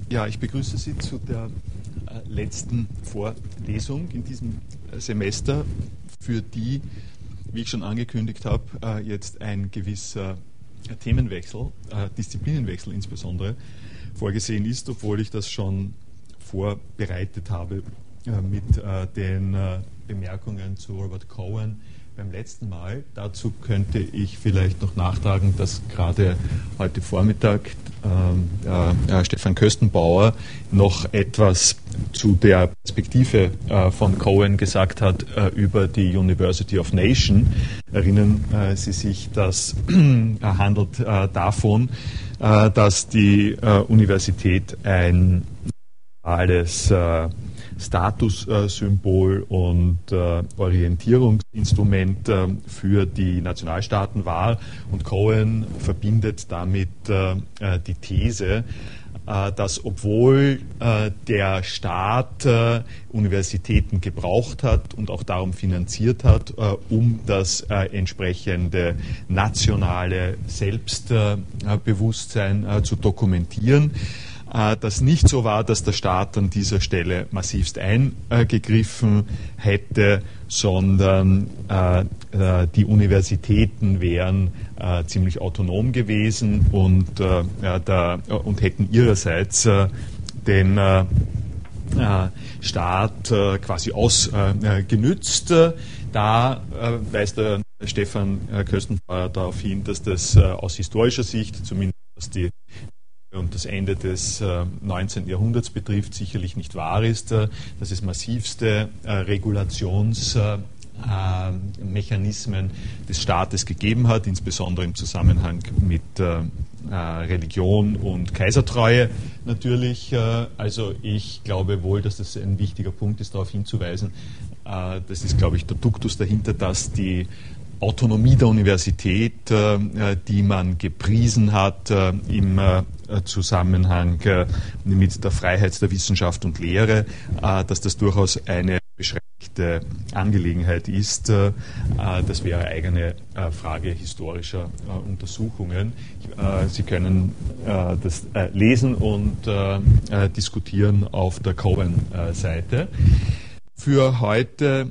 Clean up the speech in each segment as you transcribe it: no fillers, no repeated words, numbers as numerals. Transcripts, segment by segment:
Ja, ich begrüße Sie zu der letzten Vorlesung in diesem Semester, für die, wie ich schon angekündigt habe, jetzt ein gewisser Themenwechsel, Disziplinenwechsel insbesondere, vorgesehen ist, obwohl ich das schon vorbereitet habe mit den Bemerkungen zu Robert Cohen beim letzten Mal. Dazu könnte ich vielleicht noch nachtragen, dass gerade heute Vormittag Stefan Köstenbauer noch etwas zu der Perspektive von Cohen gesagt hat über die University of Nations. Erinnern Sie sich, das handelt davon, dass die Universität ein normales Statussymbol und Orientierungsinstrument für die Nationalstaaten war. Und Cohen verbindet damit die These, dass obwohl der Staat Universitäten gebraucht hat und auch darum finanziert hat, um das entsprechende nationale Selbstbewusstsein zu dokumentieren, das nicht so war, dass der Staat an dieser Stelle massivst eingegriffen hätte, sondern die Universitäten wären ziemlich autonom gewesen und hätten ihrerseits den Staat quasi ausgenützt. Da weist der Stefan Köstenbauer darauf hin, dass das aus historischer Sicht, zumindest was die und das Ende des 19. Jahrhunderts betrifft, sicherlich nicht wahr ist, dass es massivste Regulationsmechanismen des Staates gegeben hat, insbesondere im Zusammenhang mit Religion und Kaisertreue natürlich. Also ich glaube wohl, dass das ein wichtiger Punkt ist, darauf hinzuweisen. Das ist, glaube ich, der Duktus dahinter, dass die Autonomie der Universität, die man gepriesen hat im Zusammenhang mit der Freiheit der Wissenschaft und Lehre, dass das durchaus eine beschränkte Angelegenheit ist. Das wäre eigene Frage historischer Untersuchungen. Sie können das lesen und diskutieren auf der Cohen-Seite. Für heute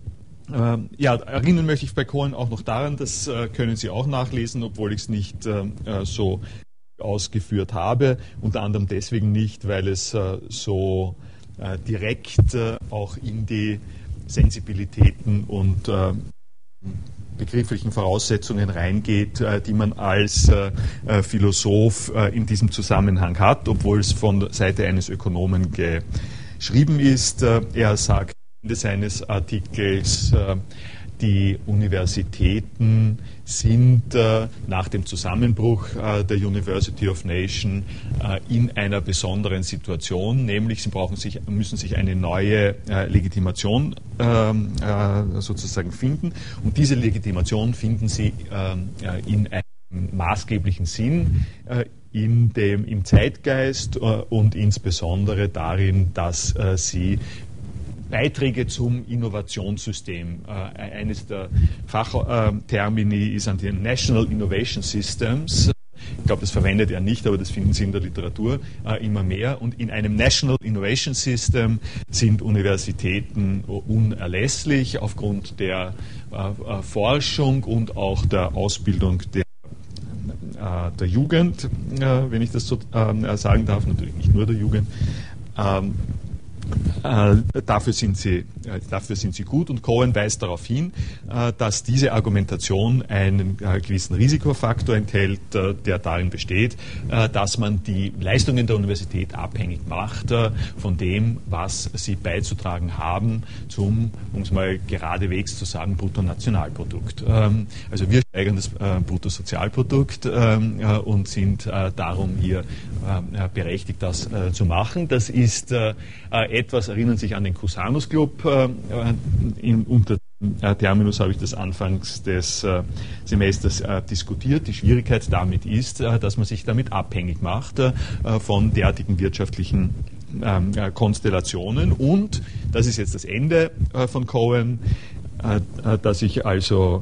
erinnern möchte ich bei Cohen auch noch daran, das können Sie auch nachlesen, obwohl ich es nicht so ausgeführt habe. Unter anderem deswegen nicht, weil es so direkt auch in die Sensibilitäten und begrifflichen Voraussetzungen reingeht, die man als Philosoph in diesem Zusammenhang hat, obwohl es von der Seite eines Ökonomen geschrieben ist. Er sagt Ende seines Artikels, die Universitäten sind nach dem Zusammenbruch der University of Nations in einer besonderen Situation, nämlich sie müssen sich eine neue Legitimation sozusagen finden, und diese Legitimation finden sie in einem maßgeblichen Sinn im Zeitgeist und insbesondere darin, dass sie Beiträge zum Innovationssystem. Eines der Fachtermini ist an den National Innovation Systems. Ich glaube, das verwendet er nicht, aber das finden Sie in der Literatur immer mehr. Und in einem National Innovation System sind Universitäten unerlässlich aufgrund der Forschung und auch der Ausbildung der Jugend, wenn ich das so sagen darf, natürlich nicht nur der Jugend. Dafür sind sie gut, und Cohen weist darauf hin, dass diese Argumentation einen gewissen Risikofaktor enthält, der darin besteht, dass man die Leistungen der Universität abhängig macht von dem, was sie beizutragen haben zum, um es mal geradewegs zu sagen, Bruttonationalprodukt. Also wir steigern das Bruttosozialprodukt und sind darum hier berechtigt, das zu machen. Das ist etwas, erinnern sich an den Cusanus Club, unter Terminus habe ich das anfangs des Semesters diskutiert. Die Schwierigkeit damit ist, dass man sich damit abhängig macht von derartigen wirtschaftlichen Konstellationen, und das ist jetzt das Ende von Cohen, das ich also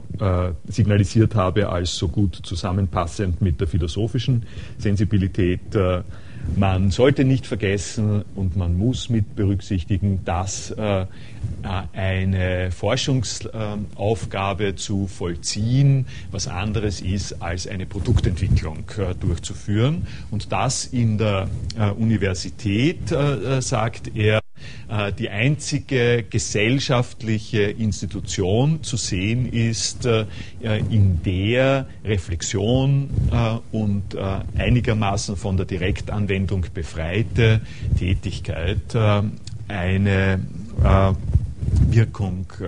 signalisiert habe als so gut zusammenpassend mit der philosophischen Sensibilität Man sollte nicht vergessen und man muss mit berücksichtigen, dass eine Forschungsaufgabe zu vollziehen was anderes ist, als eine Produktentwicklung durchzuführen. Und das in der Universität, sagt er, die einzige gesellschaftliche Institution zu sehen ist, in der Reflexion und einigermaßen von der Direktanwendung befreite Tätigkeit eine Wirkung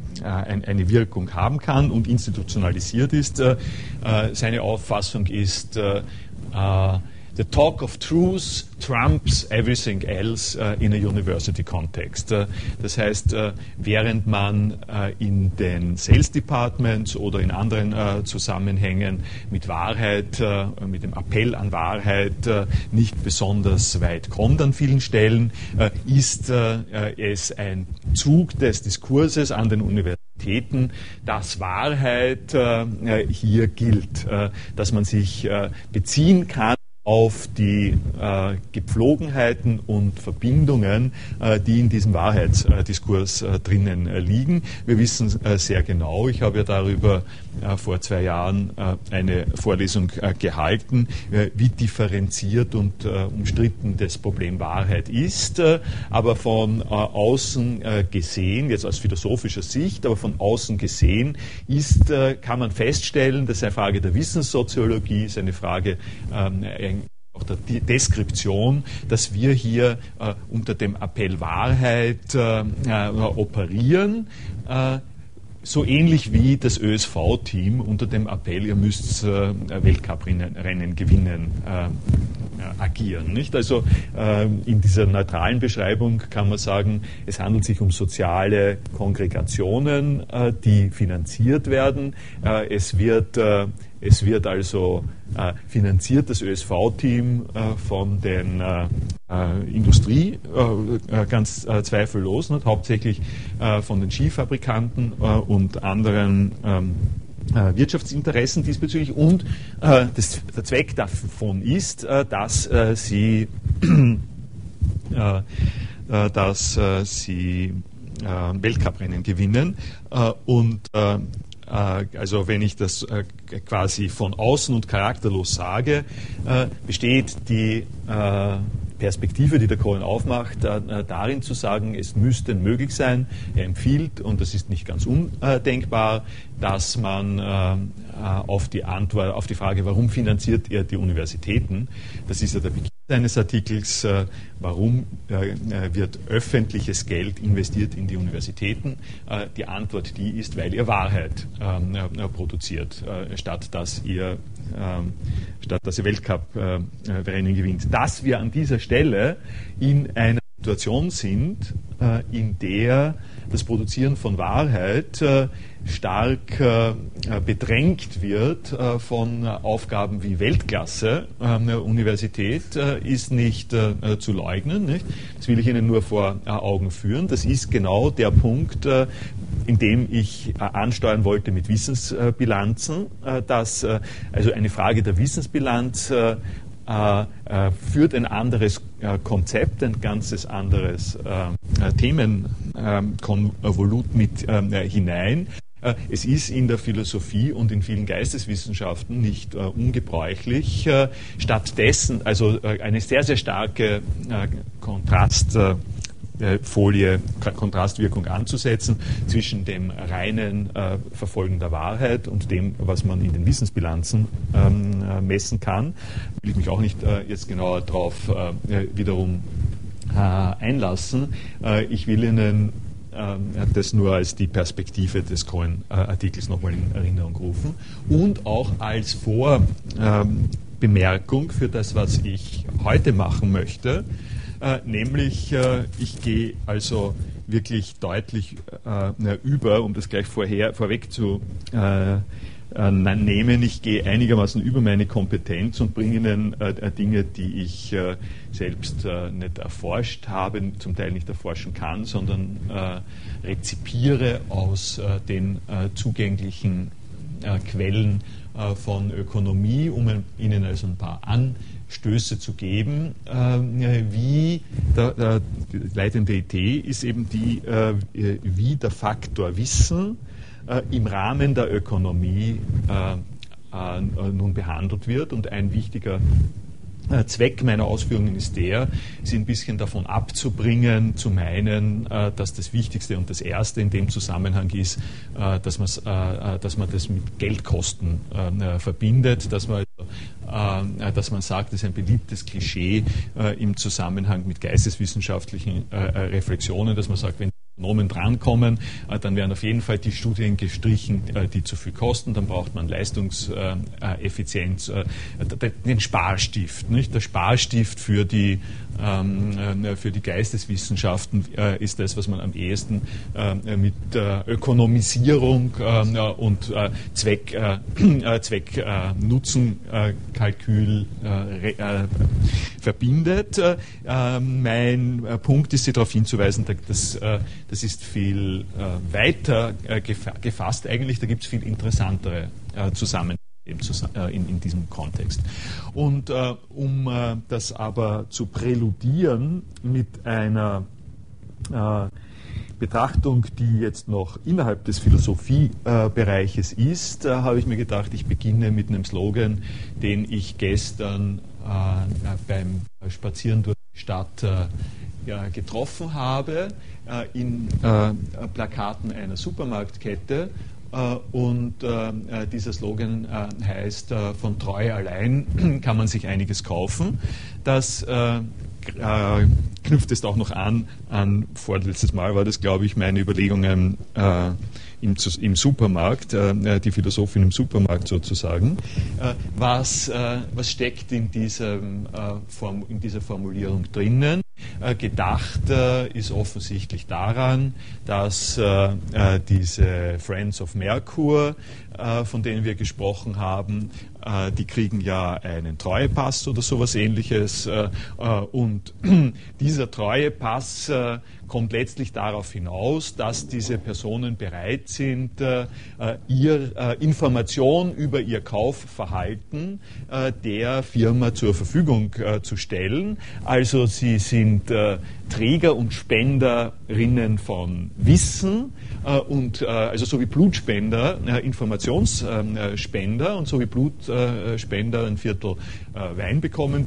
haben kann und institutionalisiert ist. Seine Auffassung ist, the talk of truth trumps everything else in a university context. Das heißt, während man in den Sales Departments oder in anderen Zusammenhängen mit Wahrheit, mit dem Appell an Wahrheit nicht besonders weit kommt an vielen Stellen, ist es ein Zug des Diskurses an den Universitäten, dass Wahrheit hier gilt, dass man sich beziehen kann auf die Gepflogenheiten und Verbindungen, die in diesem Wahrheitsdiskurs drinnen liegen. Wir wissen sehr genau, ich habe ja darüber vor 2 Jahren eine Vorlesung gehalten, wie differenziert und umstritten das Problem Wahrheit ist, aber von außen gesehen, jetzt aus philosophischer Sicht, aber von außen gesehen kann man feststellen, dass eine Frage der Wissenssoziologie ist, eine Frage auch der Deskription, dass wir hier unter dem Appell Wahrheit operieren, so ähnlich wie das ÖSV-Team unter dem Appell, ihr müsst Weltcuprennen gewinnen, agieren. Nicht? Also in dieser neutralen Beschreibung kann man sagen, es handelt sich um soziale Kongregationen, die finanziert werden. Es wird also finanziert, das ÖSV-Team von den Industrie, ganz zweifellos, nicht? Hauptsächlich von den Skifabrikanten und anderen Wirtschaftsinteressen diesbezüglich. Und der Zweck davon ist, dass sie Weltcuprennen gewinnen und also wenn ich das quasi von außen und charakterlos sage, besteht die Perspektive, die der Cohen aufmacht, darin zu sagen, es müsste möglich sein, er empfiehlt, und das ist nicht ganz undenkbar, dass man auf die Frage, warum finanziert er die Universitäten, das ist ja der Beginn seines Artikels, warum wird öffentliches Geld investiert in die Universitäten? Die Antwort, die ist, weil ihr Wahrheit produziert, statt dass ihr Weltcup-Rennen gewinnt. Dass wir an dieser Stelle in einer Situation sind, in der das Produzieren von Wahrheit stark bedrängt wird von Aufgaben wie Weltklasse Universität, ist nicht zu leugnen. Nicht? Das will ich Ihnen nur vor Augen führen. Das ist genau der Punkt, in dem ich ansteuern wollte mit Wissensbilanzen, dass also eine Frage der Wissensbilanz führt ein anderes Konzept, ein ganzes anderes Themenkonvolut mit hinein. Es ist in der Philosophie und in vielen Geisteswissenschaften nicht ungebräuchlich, stattdessen also eine sehr, sehr starke Kontrastwirkung anzusetzen zwischen dem reinen Verfolgen der Wahrheit und dem, was man in den Wissensbilanzen messen kann. Will ich mich auch nicht jetzt genauer darauf wiederum einlassen. Ich will Ihnen das nur als die Perspektive des Cohen-Artikels nochmal in Erinnerung rufen und auch als Vorbemerkung für das, was ich heute machen möchte. Nämlich, ich gehe also wirklich deutlich über, um das gleich vorweg zu nehmen, ich gehe einigermaßen über meine Kompetenz und bringe Ihnen Dinge, die ich selbst nicht erforscht habe, zum Teil nicht erforschen kann, sondern rezipiere aus den zugänglichen Quellen von Ökonomie, um Ihnen also ein paar Stöße zu geben. Die leitende Idee ist eben die, wie der Faktor Wissen im Rahmen der Ökonomie nun behandelt wird. Und ein wichtiger Zweck meiner Ausführungen ist der, sie ein bisschen davon abzubringen, zu meinen, dass das Wichtigste und das Erste in dem Zusammenhang ist, dass man das mit Geldkosten verbindet, dass man sagt, das ist ein beliebtes Klischee im Zusammenhang mit geisteswissenschaftlichen Reflexionen, dass man sagt, wenn Ökonomen drankommen, dann werden auf jeden Fall die Studien gestrichen, die zu viel kosten. Dann braucht man Leistungseffizienz, den Sparstift. Nicht? Der Sparstift für die Geisteswissenschaften ist das, was man am ehesten mit Ökonomisierung und Zweck-Nutzen-Kalkül verbindet. Mein Punkt ist, Sie darauf hinzuweisen, das ist viel weiter gefasst eigentlich, da gibt es viel interessantere Zusammenhänge in diesem Kontext. Und um das aber zu präludieren mit einer Betrachtung, die jetzt noch innerhalb des Philosophiebereiches ist, habe ich mir gedacht, ich beginne mit einem Slogan, den ich gestern beim Spazieren durch die Stadt getroffen habe, in Plakaten einer Supermarktkette. Und dieser Slogan heißt, von Treue allein kann man sich einiges kaufen. Das knüpft es auch noch an vorletztes Mal war das, glaube ich, meine Überlegungen im Supermarkt, die Philosophin im Supermarkt sozusagen. Was steckt in dieser Formulierung drinnen? Gedacht ist offensichtlich daran, dass diese Friends of Merkur, von denen wir gesprochen haben, die kriegen ja einen Treuepass oder sowas Ähnliches, und dieser Treuepass kommt letztlich darauf hinaus, dass diese Personen bereit sind, ihr Information über ihr Kaufverhalten der Firma zur Verfügung zu stellen. Also sie sind Träger und Spenderinnen von Wissen und also so wie Blutspender Informationsspender und so wie Blutspender ein Viertel Wein bekommen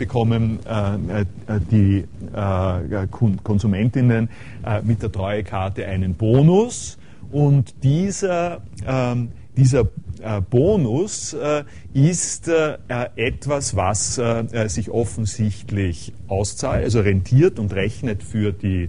die Konsumentinnen mit der Treuekarte einen Bonus, und dieser Bonus ist etwas, was sich offensichtlich auszahlt, also rentiert und rechnet für die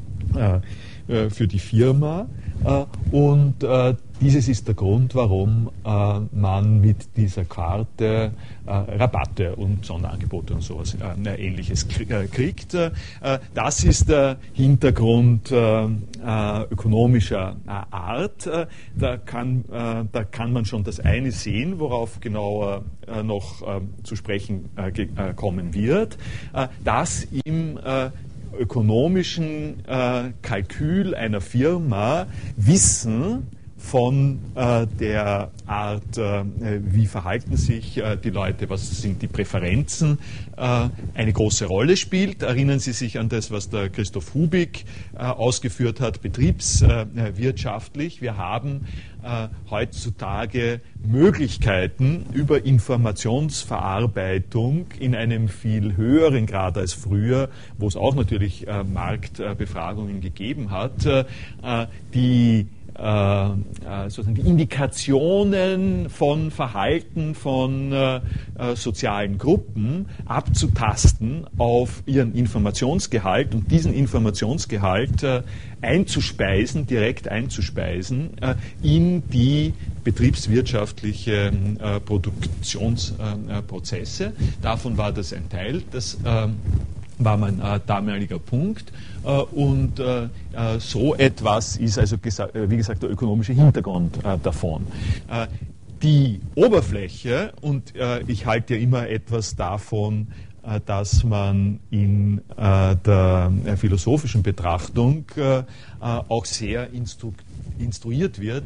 Firma. Und dieses ist der Grund, warum man mit dieser Karte Rabatte und Sonderangebote und sowas Ähnliches kriegt. Das ist der Hintergrund ökonomischer Art. Da kann man schon das eine sehen, worauf genauer noch zu sprechen kommen wird, dass im ökonomischen Kalkül einer Firma Wissen von der Art, wie verhalten sich die Leute, was sind die Präferenzen, eine große Rolle spielt. Erinnern Sie sich an das, was der Christoph Hubig ausgeführt hat, betriebswirtschaftlich. Wir haben heutzutage Möglichkeiten über Informationsverarbeitung in einem viel höheren Grad als früher, wo es auch natürlich Marktbefragungen gegeben hat, die sozusagen die Indikationen von Verhalten von sozialen Gruppen abzutasten auf ihren Informationsgehalt und diesen Informationsgehalt direkt einzuspeisen in die betriebswirtschaftliche Produktionsprozesse. Davon war das ein Teil. Das war mein damaliger Punkt. Und so etwas ist also, wie gesagt, der ökonomische Hintergrund davon. Die Oberfläche, und ich halte ja immer etwas davon, dass man in der philosophischen Betrachtung auch sehr instruiert wird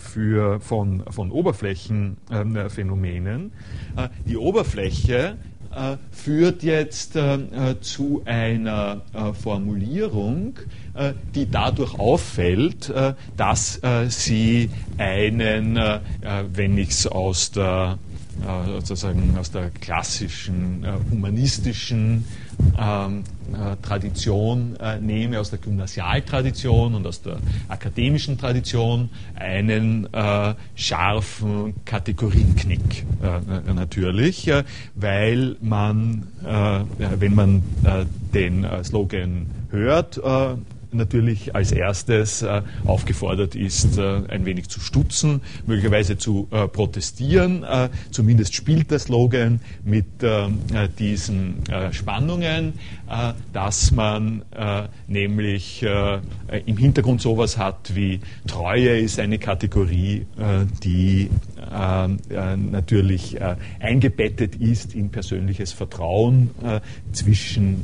von Oberflächenphänomenen. Die Oberfläche führt jetzt zu einer Formulierung, die dadurch auffällt, dass sie einen, wenn ich es sozusagen aus der klassischen humanistischen Tradition nehme, aus der Gymnasialtradition und aus der akademischen Tradition, einen scharfen Kategorienknick natürlich, weil man, wenn man den Slogan hört, natürlich als erstes aufgefordert ist, ein wenig zu stutzen, möglicherweise zu protestieren. Zumindest spielt der Slogan mit diesen Spannungen, dass man nämlich im Hintergrund sowas hat wie Treue ist eine Kategorie, die natürlich eingebettet ist in persönliches Vertrauen zwischen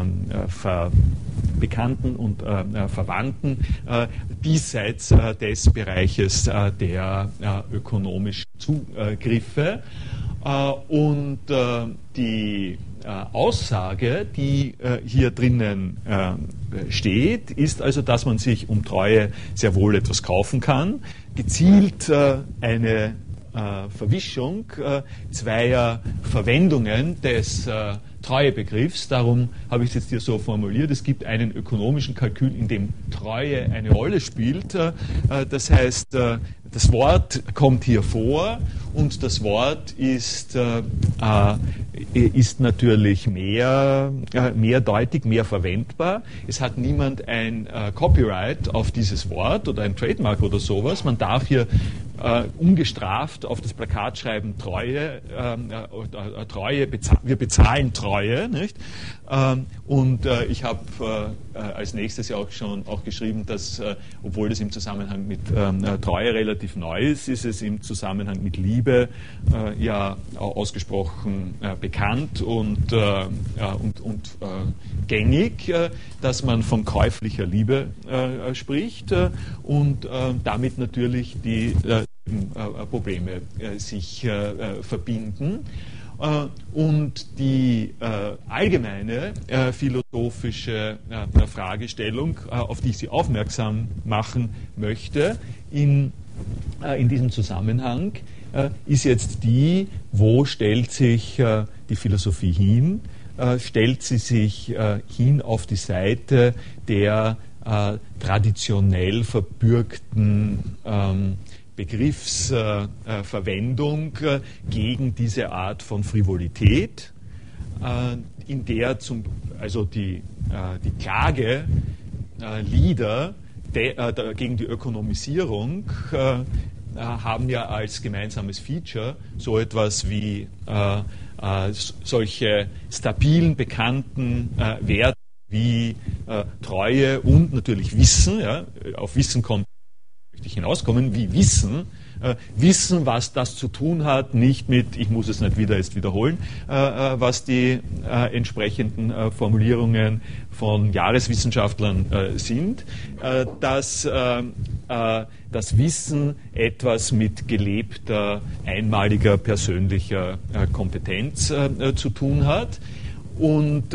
Bekannten und Verwandten, diesseits des Bereiches der ökonomischen Zugriffe. Und die Aussage, die hier drinnen steht, ist also, dass man sich um Treue sehr wohl etwas kaufen kann. Gezielt eine Verwischung zweier Verwendungen des Treuebegriffs. Darum habe ich es jetzt hier so formuliert. Es gibt einen ökonomischen Kalkül, in dem Treue eine Rolle spielt. Das heißt, das Wort kommt hier vor und das Wort ist natürlich mehrdeutig, mehr verwendbar. Es hat niemand ein Copyright auf dieses Wort oder ein Trademark oder sowas. Man darf hier ungestraft auf das Plakat schreiben, Treue, wir bezahlen Treue, nicht? Und ich habe als nächstes ja auch geschrieben, dass, obwohl das im Zusammenhang mit Treue relativ neu ist, ist es im Zusammenhang mit Liebe ja ausgesprochen bekannt und gängig, dass man von käuflicher Liebe spricht und damit natürlich die Probleme sich verbinden. Und die allgemeine philosophische Fragestellung, auf die ich Sie aufmerksam machen möchte, in diesem Zusammenhang, ist jetzt die, wo stellt sich die Philosophie hin? Stellt sie sich hin auf die Seite der traditionell verbürgten Begriffsverwendung gegen diese Art von Frivolität, in der die Klagelieder gegen die Ökonomisierung haben ja als gemeinsames Feature so etwas wie solche stabilen, bekannten Werte wie Treue und natürlich Wissen. Ja, auf Wissen möchte ich hinauskommen, wie Wissen. Wissen, was das zu tun hat, nicht mit, ich muss es nicht jetzt wiederholen, was die entsprechenden Formulierungen von Jahreswissenschaftlern sind, dass das Wissen etwas mit gelebter, einmaliger persönlicher Kompetenz zu tun hat und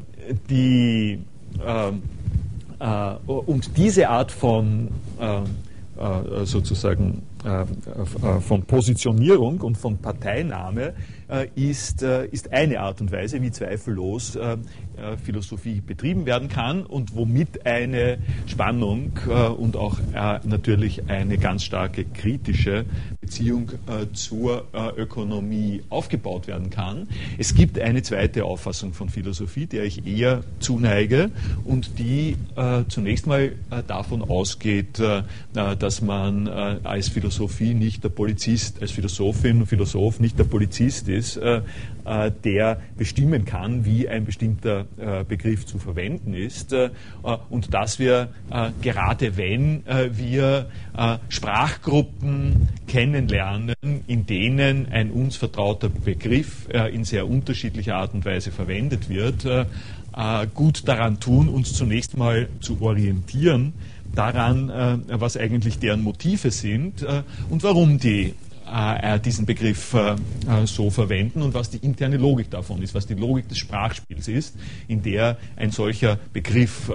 diese Art von sozusagen von Positionierung und von Parteinahme ist eine Art und Weise, wie zweifellos Philosophie betrieben werden kann und womit eine Spannung und auch natürlich eine ganz starke kritische Beziehung zur Ökonomie aufgebaut werden kann. Es gibt eine zweite Auffassung von Philosophie, der ich eher zuneige und die zunächst mal davon ausgeht, dass man als Philosophie nicht der Polizist, als Philosophin und Philosoph nicht der Polizist ist, der bestimmen kann, wie ein bestimmter Begriff zu verwenden ist und dass wir gerade wenn wir Sprachgruppen kennenlernen, in denen ein uns vertrauter Begriff in sehr unterschiedlicher Art und Weise verwendet wird, gut daran tun, uns zunächst mal zu orientieren daran, was eigentlich deren Motive sind und warum die diesen Begriff so verwenden und was die interne Logik davon ist, was die Logik des Sprachspiels ist, in der ein solcher Begriff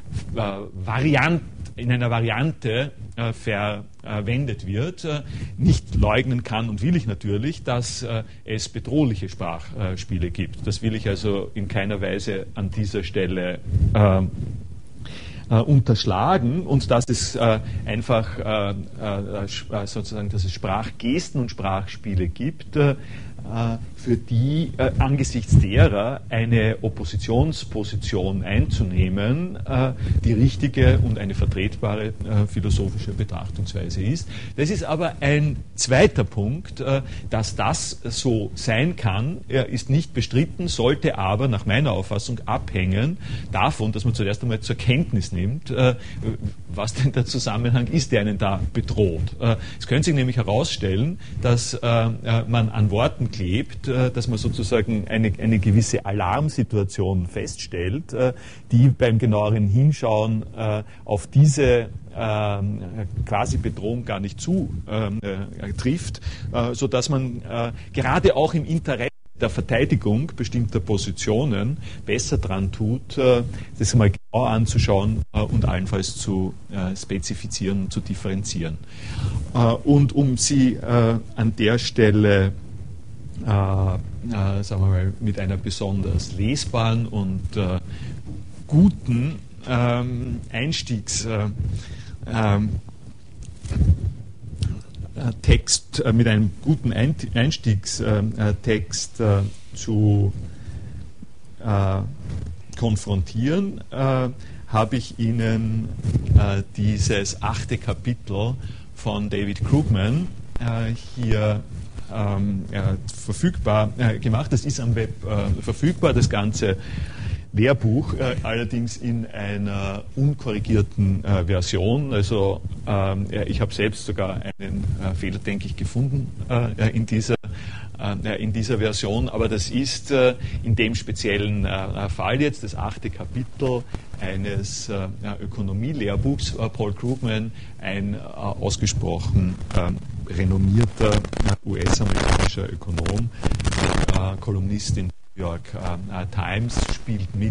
in einer Variante verwendet wird. Nicht leugnen kann und will ich natürlich, dass es bedrohliche Sprachspiele gibt. Das will ich also in keiner Weise an dieser Stelle unterschlagen, und dass es einfach sozusagen, dass es Sprachgesten und Sprachspiele gibt, für die angesichts derer eine Oppositionsposition einzunehmen die richtige und eine vertretbare philosophische Betrachtungsweise ist. Das ist aber ein zweiter Punkt, dass das so sein kann, ist nicht bestritten, sollte aber nach meiner Auffassung abhängen davon, dass man zuerst einmal zur Kenntnis nimmt, was denn der Zusammenhang ist, der einen da bedroht. Es könnte sich nämlich herausstellen, dass man an Worten klebt, dass man sozusagen eine gewisse Alarmsituation feststellt, die beim genaueren Hinschauen auf diese quasi Bedrohung gar nicht zutrifft, sodass man gerade auch im Interesse der Verteidigung bestimmter Positionen besser dran tut, das mal genau anzuschauen und allenfalls zu spezifizieren, zu differenzieren. Und um sie an der Stelle sagen wir mal, mit einer besonders lesbaren und guten mit einem guten Einstiegstext zu konfrontieren, habe ich Ihnen dieses 8. Kapitel von David Krugman hier verfügbar gemacht. Das ist am Web verfügbar, das ganze Lehrbuch, allerdings in einer unkorrigierten Version. Also ich habe selbst sogar einen Fehler, denke ich, gefunden in dieser Version, aber das ist in dem speziellen Fall jetzt das 8. Kapitel eines Ökonomielehrbuchs. Paul Krugman, ein ausgesprochen renommierter US-amerikanischer Ökonom, Kolumnist in New York Times, spielt mit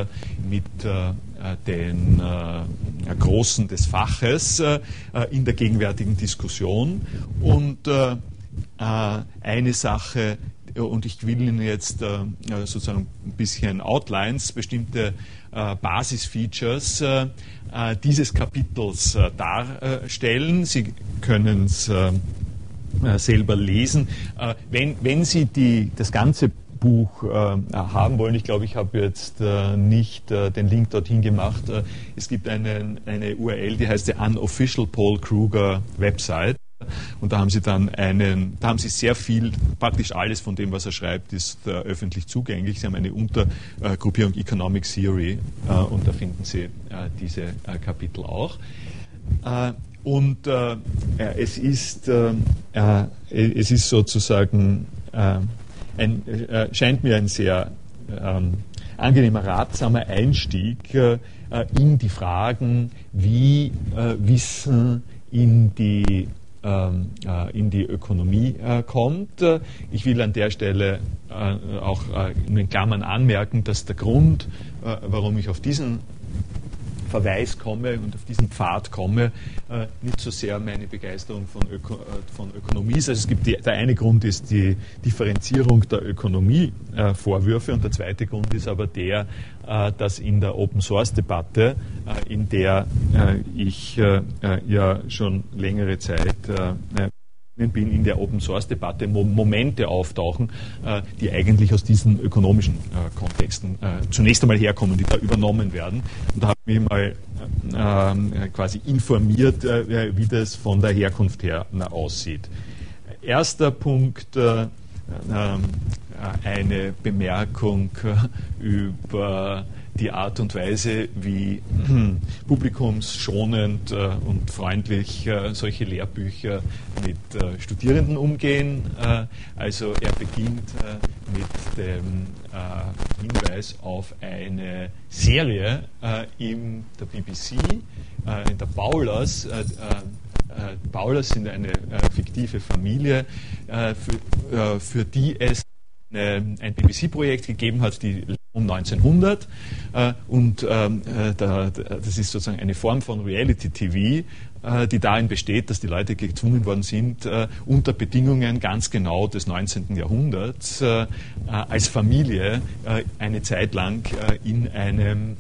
den Großen des Faches in der gegenwärtigen Diskussion. Und eine Sache, und ich will Ihnen jetzt sozusagen ein bisschen Outlines, bestimmte Basisfeatures dieses Kapitels darstellen. Sie können es selber lesen. Wenn Sie das ganze Buch haben wollen, ich glaube, ich habe jetzt nicht den Link dorthin gemacht. Es gibt eine URL, die heißt die Unofficial Paul Kruger Website. Und da haben Sie dann sehr viel, praktisch alles von dem, was er schreibt, ist öffentlich zugänglich. Sie haben eine Untergruppierung Economic Theory und da finden Sie diese Kapitel auch. Es ist sozusagen scheint mir ein sehr angenehmer, ratsamer Einstieg in die Fragen, wie Wissen in die Ökonomie kommt. Ich will an der Stelle auch in den Klammern anmerken, dass der Grund, warum ich auf diesen Verweis komme und auf diesen Pfad komme, nicht so sehr meine Begeisterung von Ökonomie ist. Also es gibt der eine Grund ist die Differenzierung der Ökonomie-Vorwürfe und der zweite Grund ist aber der, dass in der Open-Source-Debatte, in der ich ja schon längere Zeit bin, in der Open-Source-Debatte Momente auftauchen, die eigentlich aus diesen ökonomischen Kontexten zunächst einmal herkommen, die da übernommen werden. Und da habe ich mich mal quasi informiert, wie das von der Herkunft her aussieht. Erster Punkt, eine Bemerkung über die Art und Weise, wie publikumsschonend und freundlich solche Lehrbücher mit Studierenden umgehen. Also er beginnt mit dem Hinweis auf eine Serie in der BBC, in der Bowlers Paulers sind eine fiktive Familie, für die es ein BBC-Projekt gegeben hat, die um 1900 das ist sozusagen eine Form von Reality-TV, die darin besteht, dass die Leute gezwungen worden sind, unter Bedingungen ganz genau des 19. Jahrhunderts als Familie eine Zeit lang in einem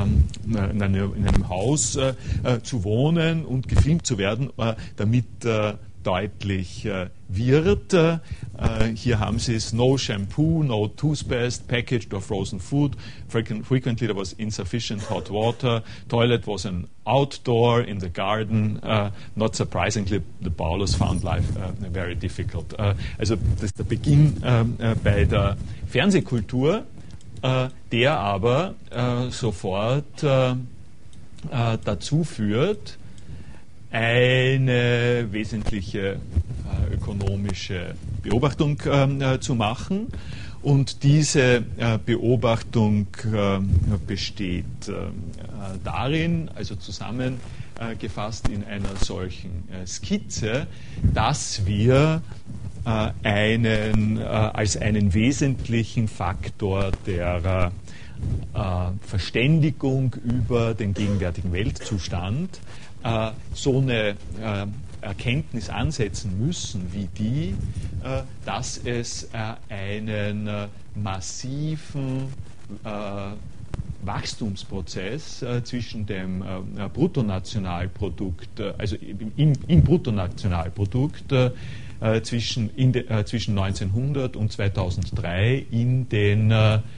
Haus zu wohnen und gefilmt zu werden, damit deutlich wird. Hier haben Sie es: no shampoo, no toothpaste, packaged or frozen food. Frequently there was insufficient hot water. Toilet was an outdoor in the garden. Not surprisingly, the Paulus found life very difficult. Also das ist der Beginn bei der Fernsehkultur, der aber sofort dazu führt, eine wesentliche ökonomische Beobachtung zu machen. Und diese Beobachtung besteht darin, also zusammengefasst in einer solchen Skizze, dass wir als einen wesentlichen Faktor der Verständigung über den gegenwärtigen Weltzustand so eine Erkenntnis ansetzen müssen wie die, dass es einen massiven Wachstumsprozess zwischen dem Bruttonationalprodukt, also im Bruttonationalprodukt zwischen 1900 und 2003 in den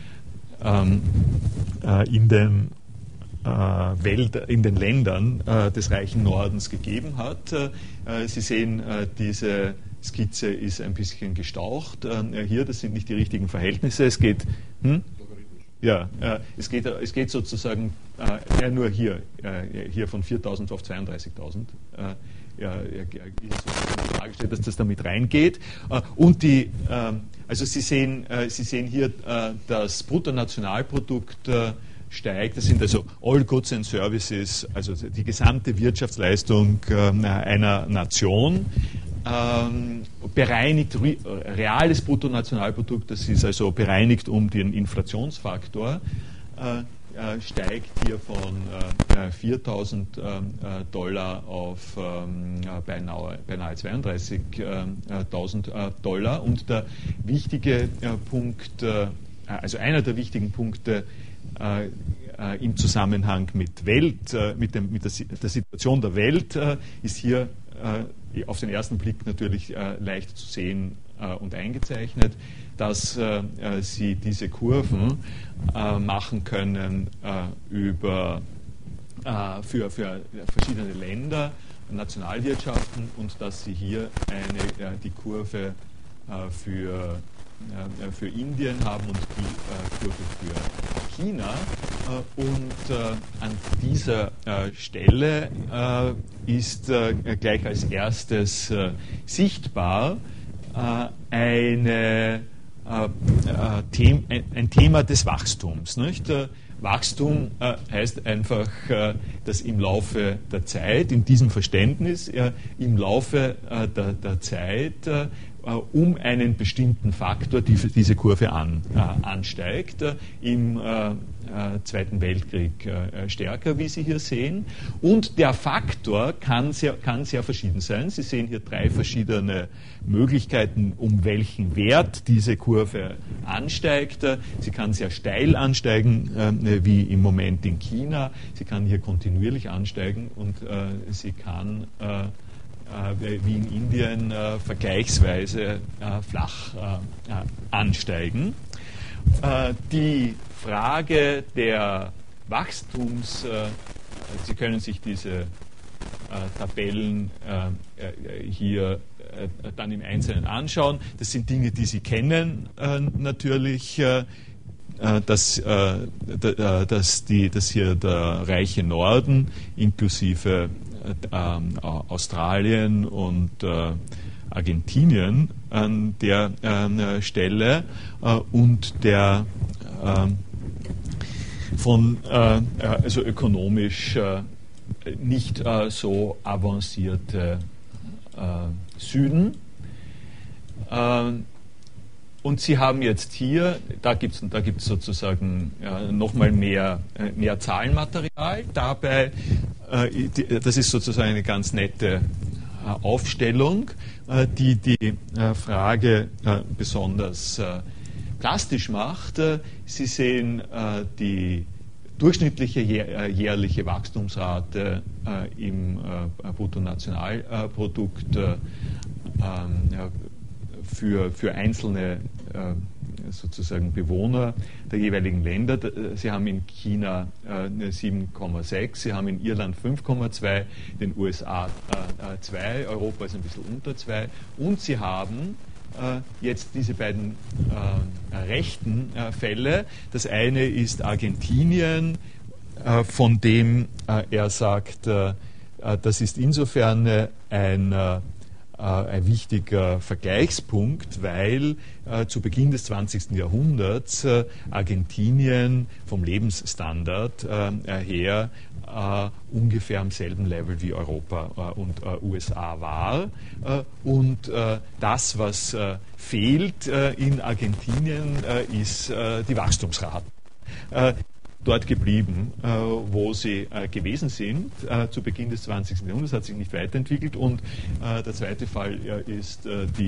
Ländern des reichen Nordens gegeben hat. Sie sehen, diese Skizze ist ein bisschen gestaucht. Hier, das sind nicht die richtigen Verhältnisse. Es geht, es geht sozusagen nur hier von 4.000 auf 32.000. Ist dargestellt, dass das damit reingeht. Und also Sie sehen hier das Bruttonationalprodukt steigt. Das sind also All Goods and Services, also die gesamte Wirtschaftsleistung einer Nation. Bereinigt, reales Bruttonationalprodukt, das ist also bereinigt um den Inflationsfaktor, steigt hier von 4.000 Dollar auf beinahe 32.000 Dollar. Und der wichtige Punkt, also einer der wichtigen Punkte im Zusammenhang mit der Situation der Welt ist hier auf den ersten Blick natürlich leicht zu sehen und eingezeichnet, dass Sie diese Kurven machen können für verschiedene Länder, Nationalwirtschaften, und dass Sie hier die Kurve für Indien haben und die Kurve für China. Und an dieser Stelle ist gleich als erstes sichtbar ein Thema des Wachstums. Nicht? Wachstum heißt einfach, dass im Laufe der Zeit, in diesem Verständnis, im Laufe der Zeit um einen bestimmten Faktor diese Kurve ansteigt. Im Zweiten Weltkrieg stärker, wie Sie hier sehen. Und der Faktor kann sehr verschieden sein. Sie sehen hier 3 verschiedene Möglichkeiten, um welchen Wert diese Kurve ansteigt. Sie kann sehr steil ansteigen, wie im Moment in China. Sie kann hier kontinuierlich ansteigen und sie kann wie in Indien vergleichsweise flach ansteigen. Die Frage der Sie können sich diese Tabellen hier dann im Einzelnen anschauen. Das sind Dinge, die Sie kennen natürlich. Dass hier der reiche Norden inklusive Australien und Argentinien an der Stelle und der also ökonomisch nicht so avancierte Süden. Und Sie haben jetzt hier, da gibt's sozusagen nochmal mehr Zahlenmaterial. Dabei, das ist sozusagen eine ganz nette Aufstellung, die die Frage besonders plastisch macht. Sie sehen die durchschnittliche jährliche Wachstumsrate im Bruttonationalprodukt für einzelne sozusagen Bewohner der jeweiligen Länder. Sie haben in China 7,6, Sie haben in Irland 5,2, den USA 2, Europa ist ein bisschen unter 2 und Sie haben jetzt diese beiden rechten Fälle. Das eine ist Argentinien, von dem er sagt, das ist insofern ein wichtiger Vergleichspunkt, weil zu Beginn des 20. Jahrhunderts Argentinien vom Lebensstandard her ungefähr am selben Level wie Europa und USA war. Und das, was fehlt in Argentinien, ist die Wachstumsrate. Dort geblieben, wo sie gewesen sind. Zu Beginn des 20. Jahrhunderts hat sich nicht weiterentwickelt. Und der zweite Fall ist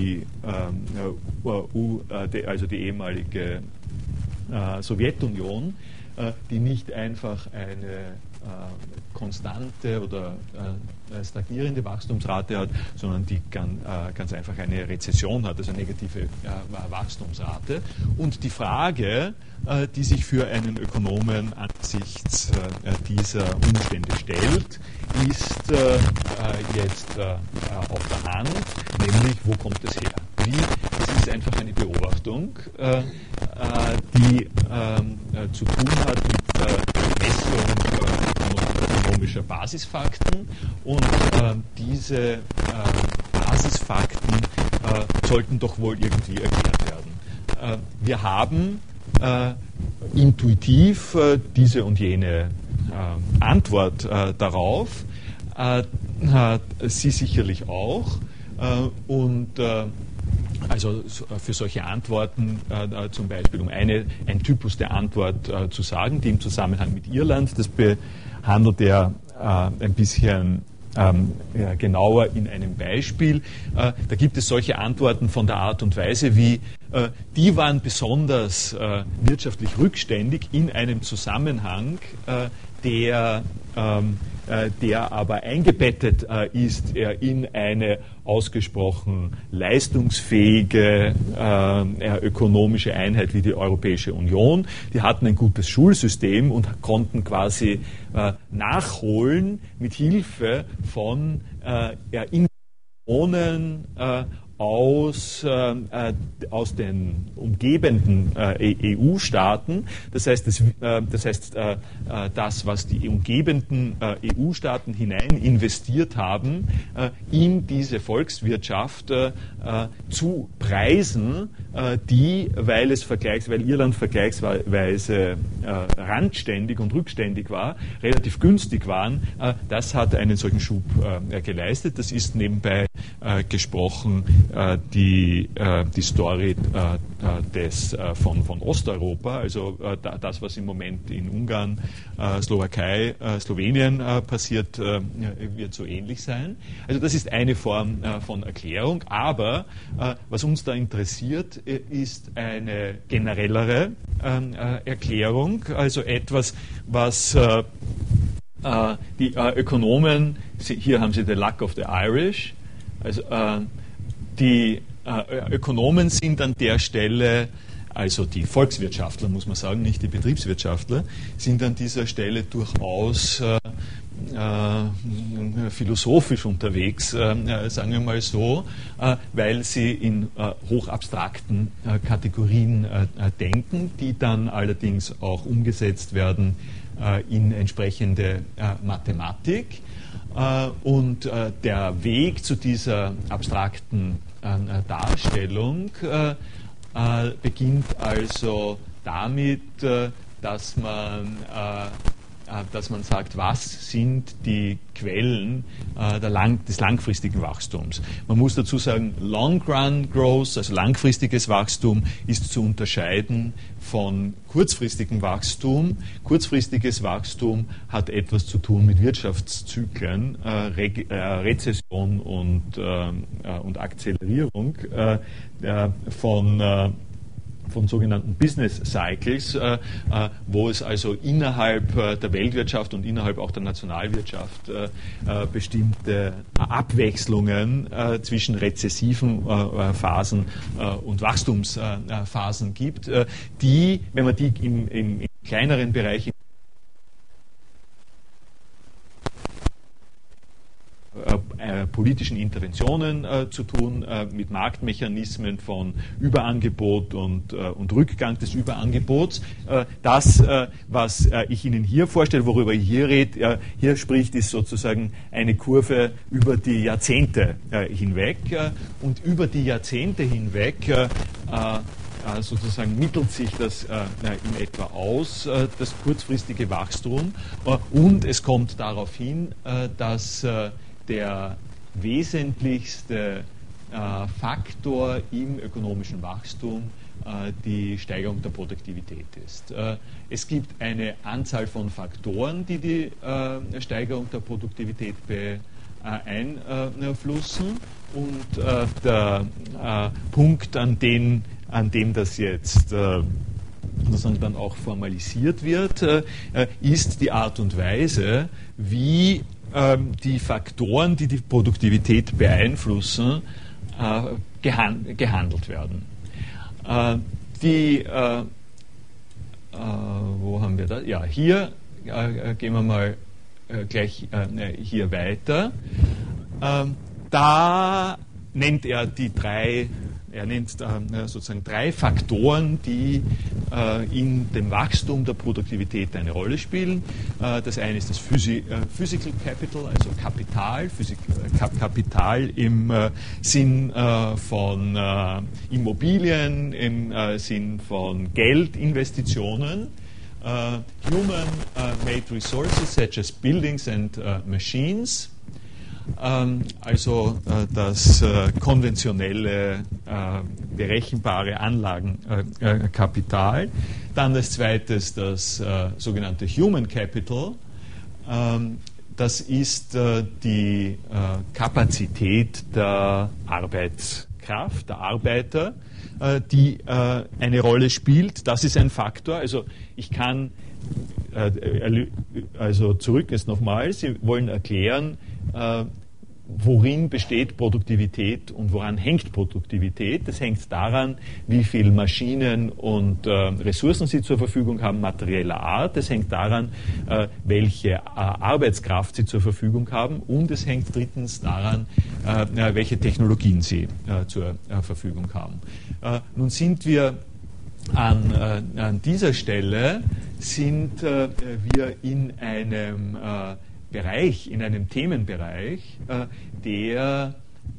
also die ehemalige Sowjetunion, die nicht einfach eine konstante oder stagnierende Wachstumsrate hat, sondern die ganz einfach eine Rezession hat, also eine negative Wachstumsrate. Und die Frage, die sich für einen Ökonomen angesichts dieser Umstände stellt, ist jetzt auf der Hand, nämlich wo kommt es her? Es ist einfach eine Beobachtung, die zu tun hat mit der Messung ökonomischer Basisfakten und diese Basisfakten sollten doch wohl irgendwie erklärt werden. Wir haben intuitiv diese und jene Antwort darauf, Sie sicherlich auch und also für solche Antworten zum Beispiel, um ein Typus der Antwort zu sagen, die im Zusammenhang mit Irland, das behandelt er ein bisschen genauer in einem Beispiel. Da gibt es solche Antworten von der Art und Weise wie, die waren besonders wirtschaftlich rückständig in einem Zusammenhang, der aber eingebettet ist in eine ausgesprochen leistungsfähige ökonomische Einheit wie die Europäische Union. Die hatten ein gutes Schulsystem und konnten quasi nachholen mit Hilfe von Investitionen aus den umgebenden EU-Staaten. Das heißt, das, was die umgebenden EU-Staaten hinein investiert haben, in diese Volkswirtschaft zu Preisen, die, weil Irland vergleichsweise randständig und rückständig war, relativ günstig waren. Das hat einen solchen Schub geleistet. Das ist nebenbei gesprochen die Story von Osteuropa, also das, was im Moment in Ungarn, Slowakei, Slowenien passiert, wird so ähnlich sein. Also das ist eine Form von Erklärung, aber was uns da interessiert, ist eine generellere Erklärung, also etwas, was die Ökonomen, hier haben Sie the luck of the Irish, also die Ökonomen sind an der Stelle, also die Volkswirtschaftler, muss man sagen, nicht die Betriebswirtschaftler, sind an dieser Stelle durchaus philosophisch unterwegs, sagen wir mal so, weil sie in hochabstrakten Kategorien denken, die dann allerdings auch umgesetzt werden in entsprechende Mathematik. Und der Weg zu dieser abstrakten Darstellung beginnt also damit, dass man dass man sagt, was sind die Quellen des langfristigen Wachstums. Man muss dazu sagen, Long-Run Growth, also langfristiges Wachstum, ist zu unterscheiden von kurzfristigem Wachstum. Kurzfristiges Wachstum hat etwas zu tun mit Wirtschaftszyklen, Rezession und Akzelerierung von sogenannten Business Cycles, wo es also innerhalb der Weltwirtschaft und innerhalb auch der Nationalwirtschaft bestimmte Abwechslungen zwischen rezessiven Phasen und Wachstumsphasen gibt, die, wenn man die im kleineren Bereich politischen Interventionen zu tun, mit Marktmechanismen von Überangebot und Rückgang des Überangebots. Das, was ich Ihnen hier vorstelle, worüber ich hier spricht, ist sozusagen eine Kurve über die Jahrzehnte hinweg. Und über die Jahrzehnte hinweg sozusagen mittelt sich das in etwa aus, das kurzfristige Wachstum. Und es kommt darauf hin, dass der wesentlichste Faktor im ökonomischen Wachstum die Steigerung der Produktivität ist. Es gibt eine Anzahl von Faktoren, die die Steigerung der Produktivität beeinflussen, und der Punkt, an dem das jetzt sozusagen dann auch formalisiert wird, ist die Art und Weise, wie die Faktoren, die die Produktivität beeinflussen, gehandelt werden. Wo haben wir das? Ja, hier gehen wir mal gleich hier weiter. Da nennt er sozusagen drei Faktoren, die in dem Wachstum der Produktivität eine Rolle spielen. Das eine ist das Physical Capital, also Kapital, Kapital im Sinn von Immobilien, im Sinn von Geldinvestitionen. Human-made resources such as buildings and machines. Also das konventionelle, berechenbare Anlagenkapital. Dann das zweite ist das sogenannte Human Capital. Das ist die Kapazität der Arbeitskraft, der Arbeiter, die eine Rolle spielt. Das ist ein Faktor. Also ich kann, also zurück jetzt nochmal, Sie wollen erklären, worin besteht Produktivität und woran hängt Produktivität. Das hängt daran, wie viele Maschinen und Ressourcen Sie zur Verfügung haben, materieller Art. Es hängt daran, welche Arbeitskraft Sie zur Verfügung haben. Und es hängt drittens daran, welche Technologien Sie zur Verfügung haben. Nun sind wir an dieser Stelle, sind wir in einem Bereich, in einem Themenbereich, der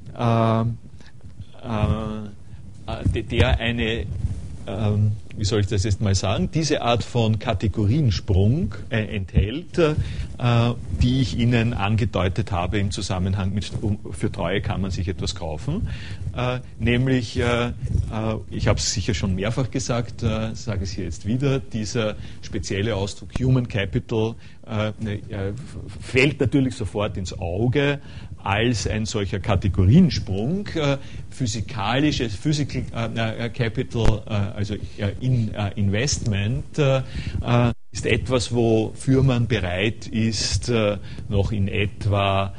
eine, wie soll ich das jetzt mal sagen, diese Art von Kategoriensprung enthält, die ich Ihnen angedeutet habe im Zusammenhang mit für Treue kann man sich etwas kaufen. Nämlich, ich habe es sicher schon mehrfach gesagt, sage es hier jetzt wieder, dieser spezielle Ausdruck Human Capital fällt natürlich sofort ins Auge als ein solcher Kategoriensprung. Physikalisches Physical Capital, also Investment, ist etwas, wofür man bereit ist, noch in etwa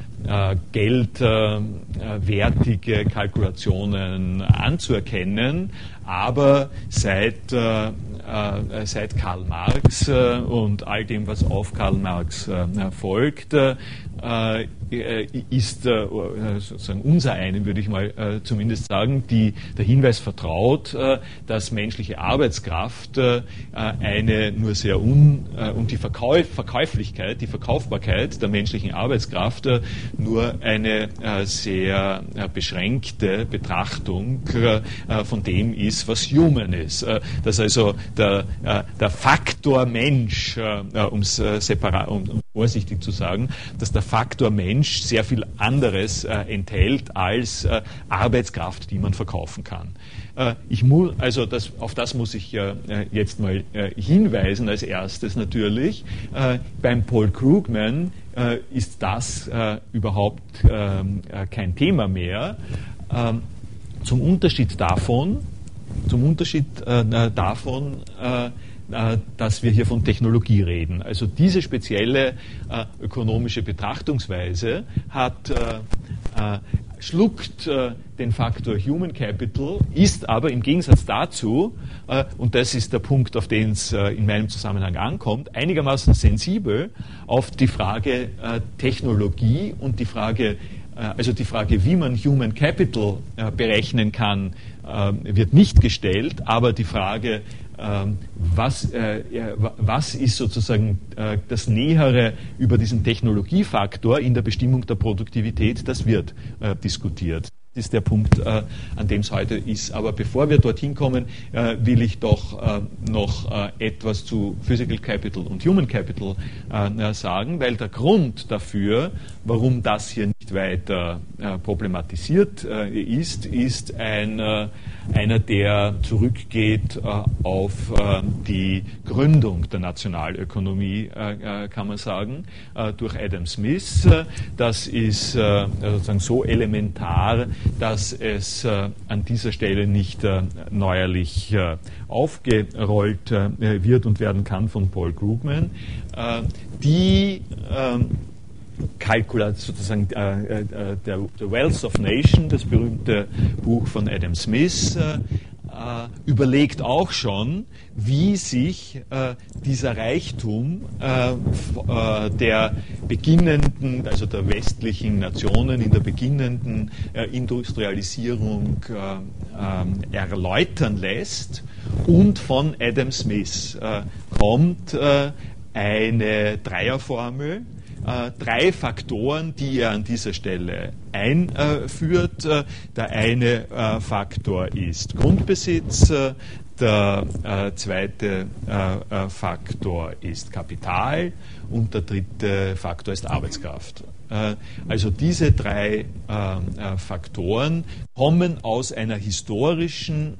geldwertige Kalkulationen anzuerkennen. Aber seit Karl Marx und all dem, was auf Karl Marx folgt, ist sozusagen unser einen, würde ich mal zumindest sagen, der Hinweis vertraut, dass menschliche Arbeitskraft eine nur sehr und die Verkäuflichkeit, die Verkaufbarkeit der menschlichen Arbeitskraft nur eine sehr beschränkte Betrachtung von dem ist, was human ist. Dass also der Faktor Mensch, um vorsichtig zu sagen, dass der Faktor Mensch sehr viel anderes enthält als Arbeitskraft, die man verkaufen kann. Auf das muss ich jetzt mal hinweisen als erstes natürlich. Beim Paul Krugman ist das überhaupt kein Thema mehr. Zum Unterschied davon, dass wir hier von Technologie reden. Also diese spezielle ökonomische Betrachtungsweise schluckt den Faktor Human Capital, ist aber im Gegensatz dazu, und das ist der Punkt, auf den es in meinem Zusammenhang ankommt, einigermaßen sensibel auf die Frage Technologie und die Frage, wie man Human Capital berechnen kann, wird nicht gestellt, aber die Frage, was ist sozusagen das Nähere über diesen Technologiefaktor in der Bestimmung der Produktivität, das wird diskutiert. Das ist der Punkt, an dem es heute ist. Aber bevor wir dorthin kommen, will ich doch noch etwas zu Physical Capital und Human Capital sagen, weil der Grund dafür, warum das hier nicht weiter problematisiert ist einer, der zurückgeht auf die Gründung der Nationalökonomie, kann man sagen, durch Adam Smith. Das ist sozusagen so elementar, dass es an dieser Stelle nicht neuerlich aufgerollt wird und werden kann von Paul Krugman. Die sozusagen The Wealth of Nation, das berühmte Buch von Adam Smith, überlegt auch schon, wie sich dieser Reichtum der beginnenden, also der westlichen Nationen in der beginnenden Industrialisierung erläutern lässt. Und von Adam Smith kommt eine Dreierformel, 3 Faktoren, die er an dieser Stelle einführt. Der eine Faktor ist Grundbesitz, der zweite Faktor ist Kapital und der dritte Faktor ist Arbeitskraft. Also diese 3 Faktoren kommen aus einer historischen,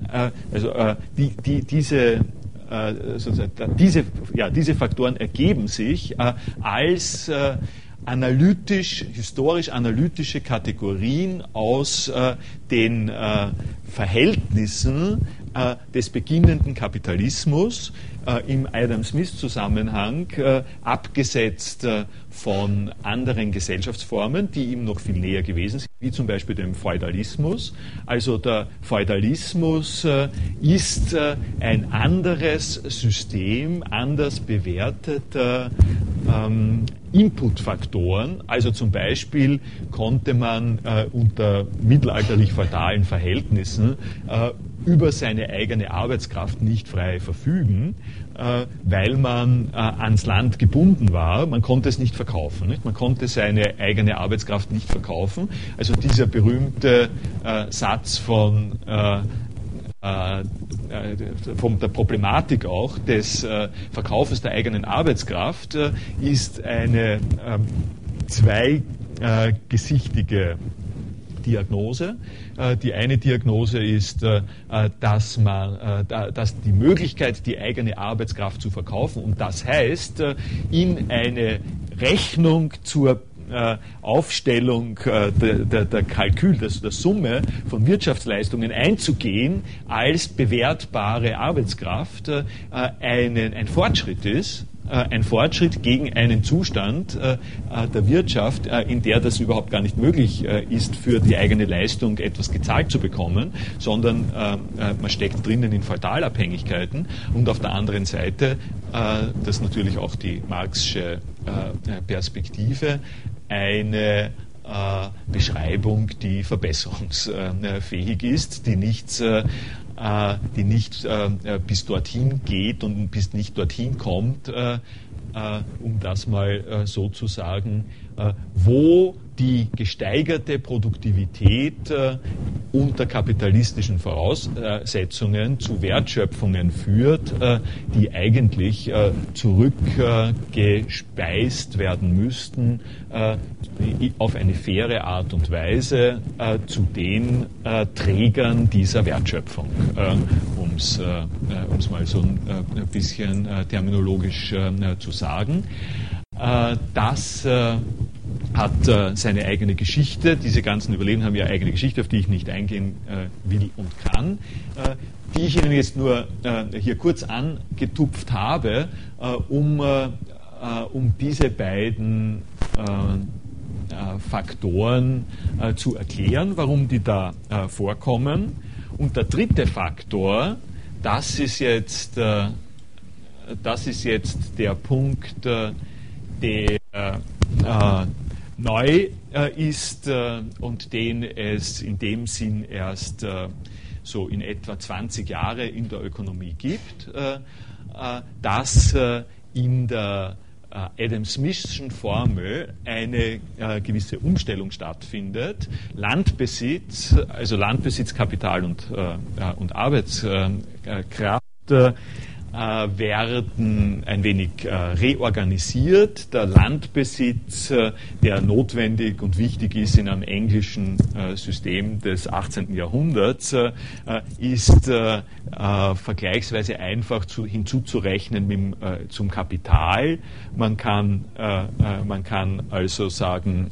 diese Faktoren ergeben sich als historisch-analytische Kategorien aus den Verhältnissen des beginnenden Kapitalismus im Adam Smith-Zusammenhang, abgesetzt von anderen Gesellschaftsformen, die ihm noch viel näher gewesen sind, wie zum Beispiel dem Feudalismus. Also der Feudalismus ist ein anderes System, anders bewerteter Inputfaktoren. Also zum Beispiel konnte man unter mittelalterlich-feudalen Verhältnissen über seine eigene Arbeitskraft nicht frei verfügen, weil man ans Land gebunden war. Man konnte es nicht verkaufen. Nicht? Man konnte seine eigene Arbeitskraft nicht verkaufen. Also dieser berühmte Satz von der Problematik auch des Verkaufes der eigenen Arbeitskraft ist eine zweigesichtige Diagnose. Die eine Diagnose ist, dass die Möglichkeit, die eigene Arbeitskraft zu verkaufen, und das heißt, in eine Rechnung zur Aufstellung der Kalkül, der Summe von Wirtschaftsleistungen einzugehen als bewertbare Arbeitskraft, ein Fortschritt ist. Ein Fortschritt gegen einen Zustand der Wirtschaft, in der das überhaupt gar nicht möglich ist, für die eigene Leistung etwas gezahlt zu bekommen, sondern man steckt drinnen in Feudalabhängigkeiten. Und auf der anderen Seite, das ist natürlich auch die Marxische Perspektive, eine Beschreibung, die verbesserungsfähig ist, die nicht bis dorthin geht und bis nicht dorthin kommt, um das mal so zu sagen, wo die gesteigerte Produktivität unter kapitalistischen Voraussetzungen zu Wertschöpfungen führt, die eigentlich zurückgespeist werden müssten auf eine faire Art und Weise zu den Trägern dieser Wertschöpfung, um es mal so ein bisschen terminologisch zu sagen. Das hat seine eigene Geschichte. Diese ganzen Überlegungen haben ja eigene Geschichte, auf die ich nicht eingehen will und kann, die ich Ihnen jetzt nur hier kurz angetupft habe, um diese beiden Faktoren zu erklären, warum die da vorkommen. Und der dritte Faktor, das ist jetzt der Punkt, der neu ist und den es in dem Sinn erst so in etwa 20 Jahre in der Ökonomie gibt, dass in der Adam-Smithschen Formel eine gewisse Umstellung stattfindet. Landbesitz, also Landbesitz, Kapital und Arbeitskraft, werden ein wenig reorganisiert. Der Landbesitz, der notwendig und wichtig ist in einem englischen System des 18. Jahrhunderts, ist vergleichsweise einfach hinzuzurechnen zum Kapital. Man kann also sagen,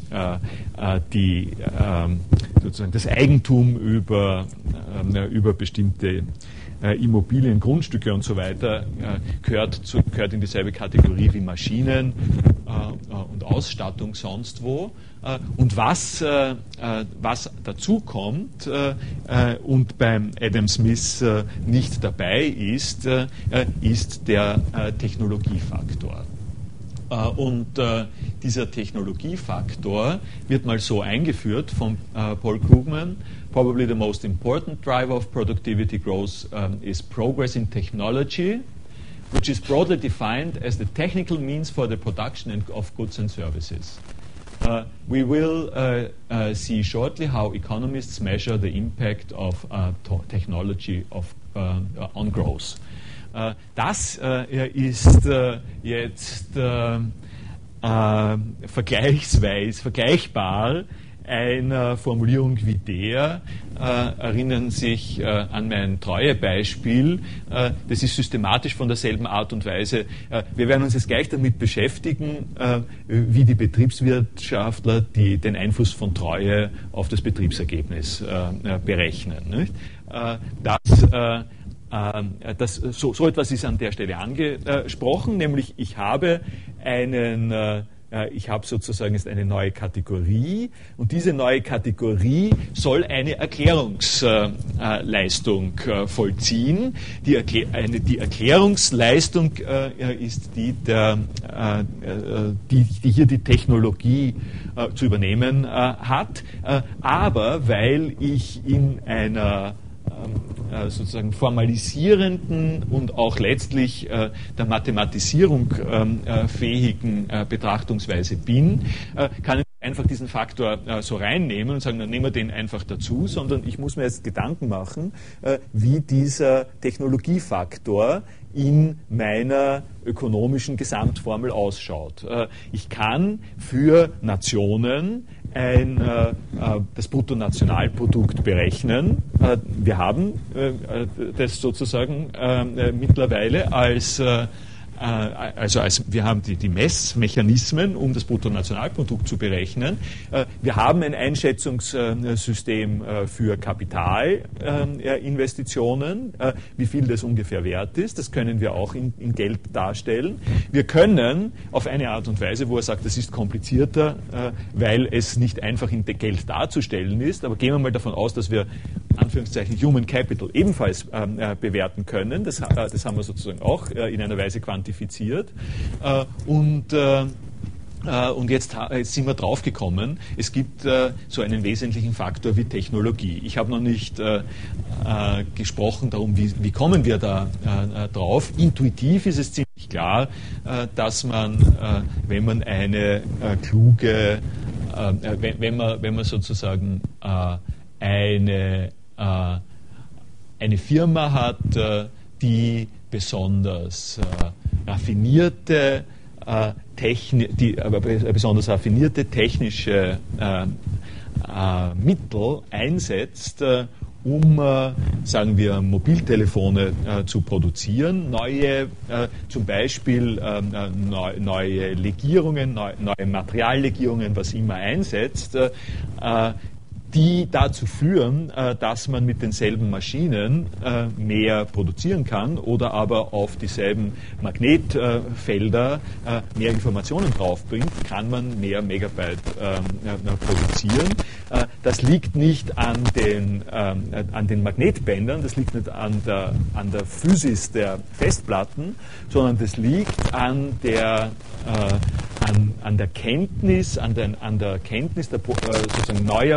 sozusagen das Eigentum über bestimmte Immobilien, Grundstücke und so weiter gehört in dieselbe Kategorie wie Maschinen und Ausstattung sonst wo. Und was dazu kommt und beim Adam Smith nicht dabei ist, ist der Technologiefaktor. Und dieser Technologiefaktor wird mal so eingeführt von Paul Krugman. Probably the most important driver of productivity growth is progress in technology, which is broadly defined as the technical means for the production of goods and services. We will see shortly how economists measure the impact of technology on growth. Das ist jetzt vergleichbar einer Formulierung wie der, erinnern sich an mein Treuebeispiel, das ist systematisch von derselben Art und Weise. Wir werden uns jetzt gleich damit beschäftigen, wie die Betriebswirtschaftler den Einfluss von Treue auf das Betriebsergebnis berechnen. Nicht? So etwas ist an der Stelle angesprochen, nämlich ich habe sozusagen jetzt eine neue Kategorie und diese neue Kategorie soll eine Erklärungsleistung vollziehen. Die Erklärungsleistung ist die hier die Technologie zu übernehmen hat, aber weil ich in einer sozusagen formalisierenden und auch letztlich der Mathematisierung fähigen Betrachtungsweise bin, kann ich einfach diesen Faktor so reinnehmen und sagen, dann nehmen wir den einfach dazu, sondern ich muss mir jetzt Gedanken machen, wie dieser Technologiefaktor in meiner ökonomischen Gesamtformel ausschaut. Ich kann für Nationen das Bruttonationalprodukt berechnen. Wir haben das sozusagen mittlerweile wir haben die Messmechanismen, um das Bruttonationalprodukt zu berechnen. Wir haben ein Einschätzungssystem für Kapitalinvestitionen, wie viel das ungefähr wert ist. Das können wir auch in Geld darstellen. Wir können auf eine Art und Weise, wo er sagt, das ist komplizierter, weil es nicht einfach in Geld darzustellen ist, aber gehen wir mal davon aus, dass wir Anführungszeichen Human Capital ebenfalls bewerten können. Das haben wir sozusagen auch in einer Weise quantifiziert. Und jetzt sind wir draufgekommen, es gibt so einen wesentlichen Faktor wie Technologie. Ich habe noch nicht gesprochen darum, wie kommen wir da drauf. Intuitiv ist es ziemlich klar, dass man, wenn man eine kluge, wenn man sozusagen eine Firma hat, die besonders raffinierte technische Mittel einsetzt, um, sagen wir, Mobiltelefone zu produzieren, zum Beispiel neue Legierungen, neue Materiallegierungen, was immer einsetzt, die dazu führen, dass man mit denselben Maschinen mehr produzieren kann oder aber auf dieselben Magnetfelder mehr Informationen draufbringt, kann man mehr Megabyte produzieren. Das liegt nicht an den Magnetbändern, das liegt nicht an der Physis der Festplatten, sondern das liegt an der Kenntnis, an der Kenntnis der sozusagen neuer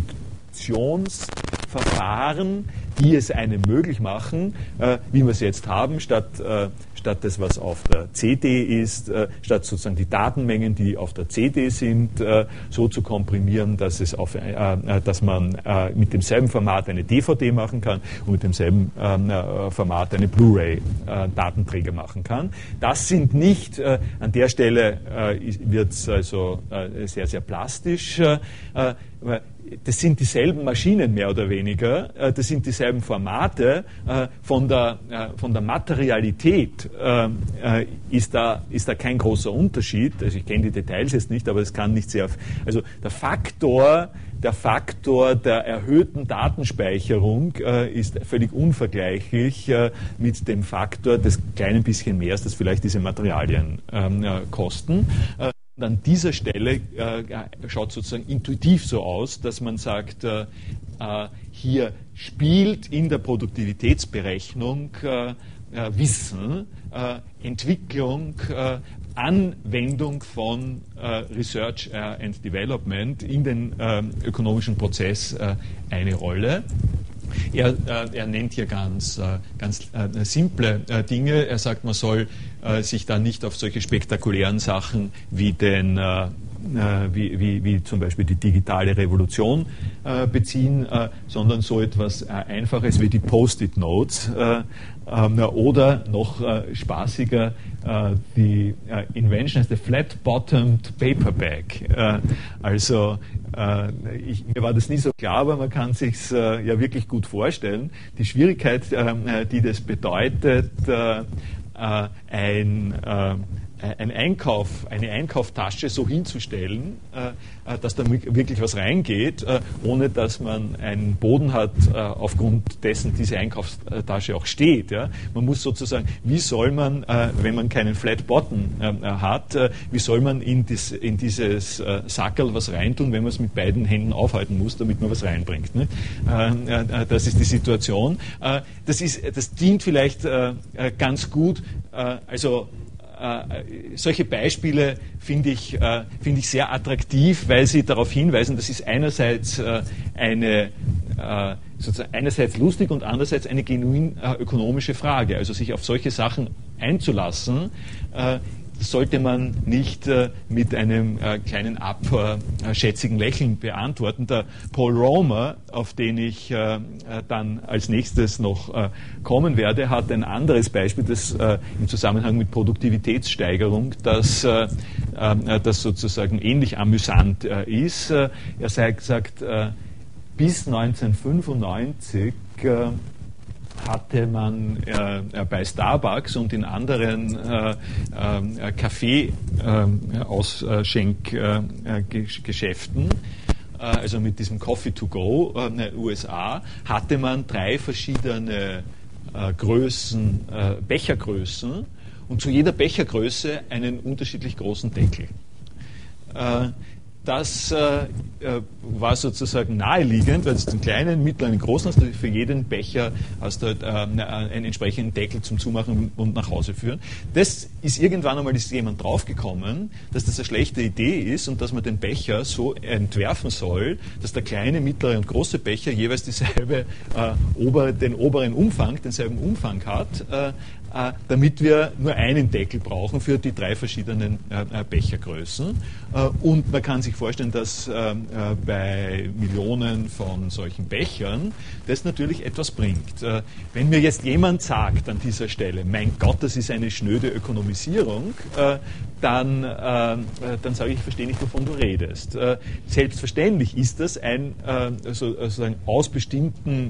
Produktionsverfahren, die es einem möglich machen, wie wir es jetzt haben, statt das, was auf der CD ist, statt sozusagen die Datenmengen, die auf der CD sind, so zu komprimieren, dass man mit demselben Format eine DVD machen kann und mit demselben Format eine Blu-ray-Datenträger machen kann. Das sind nicht, an der Stelle wird es also sehr, sehr plastisch, das sind dieselben Maschinen mehr oder weniger, das sind dieselben Formate, von der Materialität ist da kein großer Unterschied, also ich kenne die Details jetzt nicht, aber es kann nicht sehr, also der Faktor der erhöhten Datenspeicherung ist völlig unvergleichlich mit dem Faktor des kleinen bisschen mehr, das vielleicht diese Materialien kosten. Und an dieser Stelle schaut sozusagen intuitiv so aus, dass man sagt, hier spielt in der Produktivitätsberechnung Wissen, Entwicklung, Anwendung von Research and Development in den ökonomischen Prozess eine Rolle. Er nennt hier ganz simple Dinge. Er sagt, man soll sich dann nicht auf solche spektakulären Sachen wie zum Beispiel die digitale Revolution beziehen, sondern so etwas Einfaches wie die Post-it-Notes oder noch spaßiger die Invention as the flat-bottomed paperback. Mir war das nie so klar, aber man kann sich ja wirklich gut vorstellen. Die Schwierigkeit, die das bedeutet, eine Einkaufstasche so hinzustellen, dass da wirklich was reingeht, ohne dass man einen Boden hat, aufgrund dessen diese Einkaufstasche auch steht. Ja? Man muss sozusagen, wie soll man, wenn man keinen Flat Bottom hat, wie soll man in dieses Sackerl was reintun, wenn man es mit beiden Händen aufhalten muss, damit man was reinbringt. Ne? Das ist die Situation. Das dient vielleicht ganz gut, solche Beispiele finde ich sehr attraktiv, weil sie darauf hinweisen, das ist einerseits einerseits lustig und andererseits eine genuin ökonomische Frage. Also sich auf solche Sachen einzulassen, sollte man nicht mit einem kleinen abschätzigen Lächeln beantworten. Der Paul Romer, auf den ich dann als nächstes noch kommen werde, hat ein anderes Beispiel, das im Zusammenhang mit Produktivitätssteigerung, das sozusagen ähnlich amüsant ist. Er sagt, bis 1995 hatte man bei Starbucks und in anderen Kaffee-Ausschenkgeschäften, also mit diesem Coffee to go in den USA, hatte man 3 verschiedene Bechergrößen und zu jeder Bechergröße einen unterschiedlich großen Deckel. Das war sozusagen naheliegend, weil es einen kleinen, mittleren, großen hast. Für jeden Becher hast du halt, einen entsprechenden Deckel zum Zumachen und nach Hause führen. Das ist irgendwann einmal jemand draufgekommen, dass das eine schlechte Idee ist und dass man den Becher so entwerfen soll, dass der kleine, mittlere und große Becher jeweils denselben Umfang hat. damit wir nur einen Deckel brauchen für die 3 verschiedenen Bechergrößen. Und man kann sich vorstellen, dass bei Millionen von solchen Bechern das natürlich etwas bringt. Wenn mir jetzt jemand sagt an dieser Stelle, mein Gott, das ist eine schnöde Ökonomisierung, dann sage ich, ich verstehe nicht, wovon du redest. Selbstverständlich ist das ein sozusagen aus bestimmten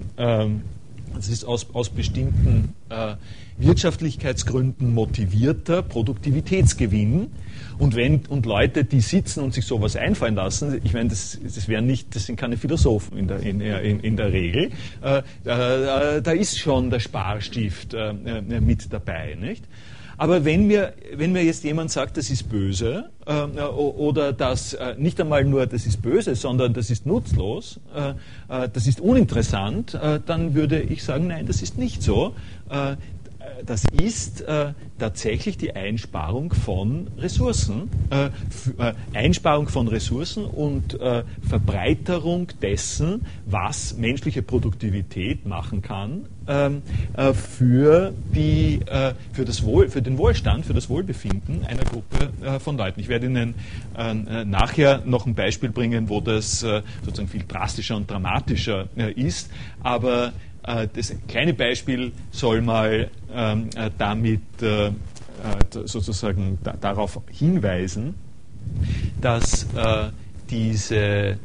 Wirtschaftlichkeitsgründen motivierter Produktivitätsgewinn. Und Leute, die sitzen und sich sowas einfallen lassen, ich meine, das sind keine Philosophen in der Regel, da ist schon der Sparstift mit dabei, nicht? Aber wenn mir jetzt jemand sagt, das ist böse, oder das nicht einmal nur, das ist böse, sondern das ist nutzlos, das ist uninteressant, dann würde ich sagen, nein, das ist nicht so. Das ist tatsächlich die Einsparung von Ressourcen. Einsparung von Ressourcen und Verbreiterung dessen, was menschliche Produktivität machen kann für den Wohlstand, für das Wohlbefinden einer Gruppe von Leuten. Ich werde Ihnen nachher noch ein Beispiel bringen, wo das sozusagen viel drastischer und dramatischer ist, aber das kleine Beispiel soll mal damit sozusagen darauf hinweisen, dass dieser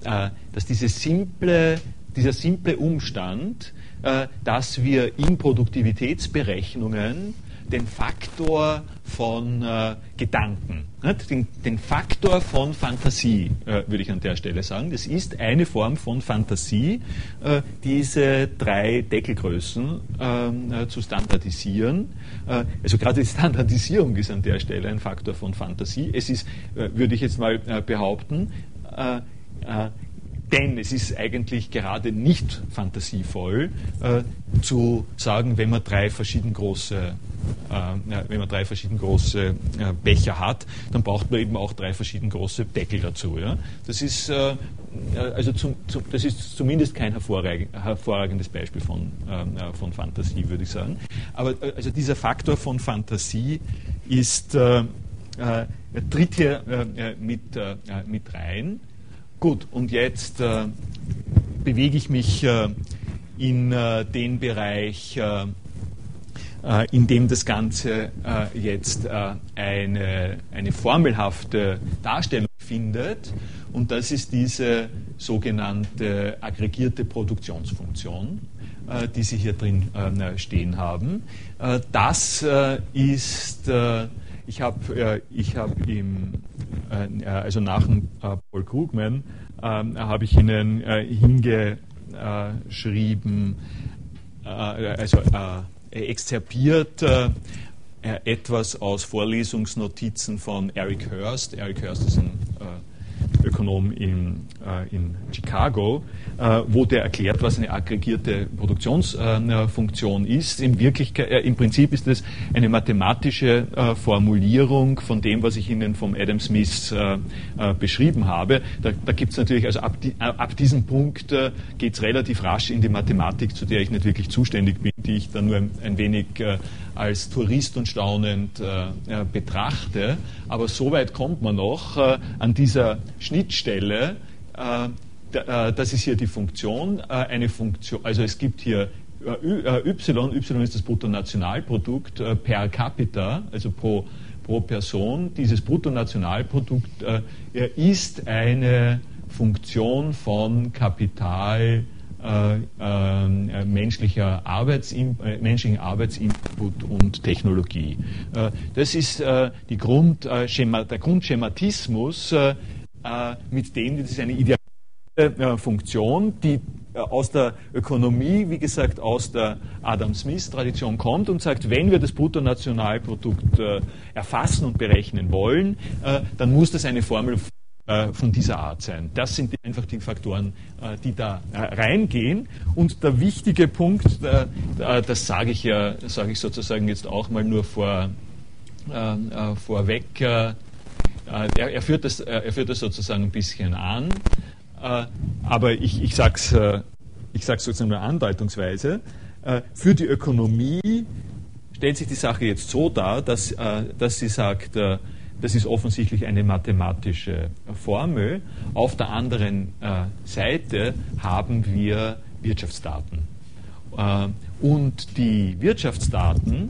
simple Umstand, dass wir in Produktivitätsberechnungen den Faktor von Gedanken, den Faktor von Fantasie, würde ich an der Stelle sagen. Das ist eine Form von Fantasie, diese 3 Deckelgrößen zu standardisieren. Also gerade die Standardisierung ist an der Stelle ein Faktor von Fantasie. Es ist, würde ich jetzt mal behaupten, denn es ist eigentlich gerade nicht fantasievoll zu sagen, wenn man 3 verschieden große Becher hat, dann braucht man eben auch 3 verschieden große Deckel dazu. Ja? Das ist das ist zumindest kein hervorragendes Beispiel von Fantasie, würde ich sagen. Aber also dieser Faktor von Fantasie tritt hier mit rein. Gut, und jetzt bewege ich mich in den Bereich, in dem das Ganze jetzt eine formelhafte Darstellung findet, und das ist diese sogenannte aggregierte Produktionsfunktion, die Sie hier drin stehen haben. Das ist... Ich habe also nach dem Paul Krugman habe ich Ihnen hingeschrieben, exzerpiert etwas aus Vorlesungsnotizen von Eric Hurst. Eric Hurst ist ein Ökonom in Chicago, wo der erklärt, was eine aggregierte Produktionsfunktion ist. Im Prinzip ist es eine mathematische Formulierung von dem, was ich Ihnen vom Adam Smith beschrieben habe. Da gibt es natürlich, also ab diesem Punkt geht es relativ rasch in die Mathematik, zu der ich nicht wirklich zuständig bin, die ich dann nur ein wenig als Tourist und staunend betrachte. Aber so weit kommt man noch an dieser Schnittstelle. Das ist hier die Funktion. Eine Funktion, also es gibt hier Y ist das Bruttonationalprodukt per capita, also pro Person. Dieses Bruttonationalprodukt ist eine Funktion von Kapital, menschlichen Arbeitsinput und Technologie. Das ist der Grundschematismus, mit dem das ist eine ideale Funktion, die aus der Ökonomie, wie gesagt, aus der Adam-Smith-Tradition kommt und sagt, wenn wir das Bruttonationalprodukt erfassen und berechnen wollen, dann muss das eine Formel von dieser Art sein. Das sind einfach die Faktoren, die da reingehen. Und der wichtige Punkt, das sage ich sozusagen jetzt auch mal nur vorweg, er führt das sozusagen ein bisschen an, aber ich sag's sozusagen nur andeutungsweise. Für die Ökonomie stellt sich die Sache jetzt so dar, dass sie sagt, das ist offensichtlich eine mathematische Formel. Auf der anderen Seite haben wir Wirtschaftsdaten. Und die Wirtschaftsdaten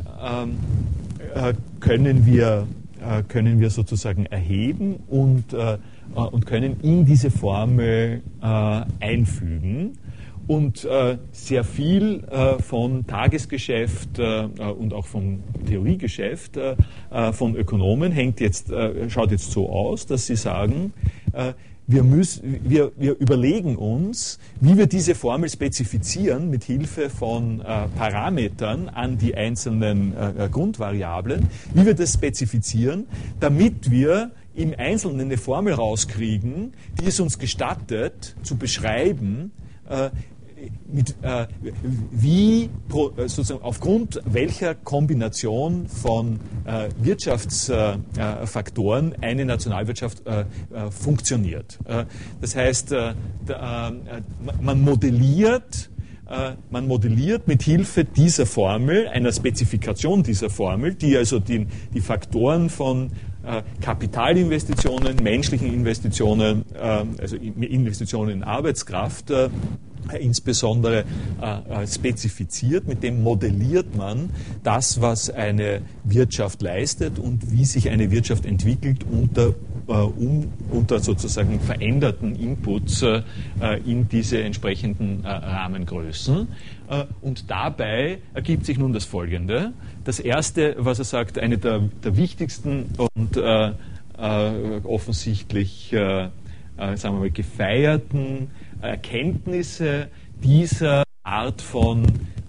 können wir sozusagen erheben und können in diese Formel einfügen. Und sehr viel von Tagesgeschäft und auch vom Theoriegeschäft von Ökonomen schaut jetzt so aus, dass sie sagen, wir überlegen uns, wie wir diese Formel spezifizieren mit Hilfe von Parametern an die einzelnen Grundvariablen, wie wir das spezifizieren, damit wir im Einzelnen eine Formel rauskriegen, die es uns gestattet, zu beschreiben, sozusagen aufgrund welcher Kombination von Wirtschaftsfaktoren eine Nationalwirtschaft funktioniert. Das heißt, man modelliert mit Hilfe dieser Formel, einer Spezifikation dieser Formel, die also die Faktoren von Kapitalinvestitionen, menschlichen Investitionen, also Investitionen in Arbeitskraft, insbesondere spezifiziert, mit dem modelliert man das, was eine Wirtschaft leistet und wie sich eine Wirtschaft entwickelt unter sozusagen veränderten Inputs in diese entsprechenden Rahmengrößen. Und dabei ergibt sich nun das Folgende. Das erste, was er sagt, eine der wichtigsten und offensichtlich sagen wir mal, gefeierten Erkenntnisse dieser Art von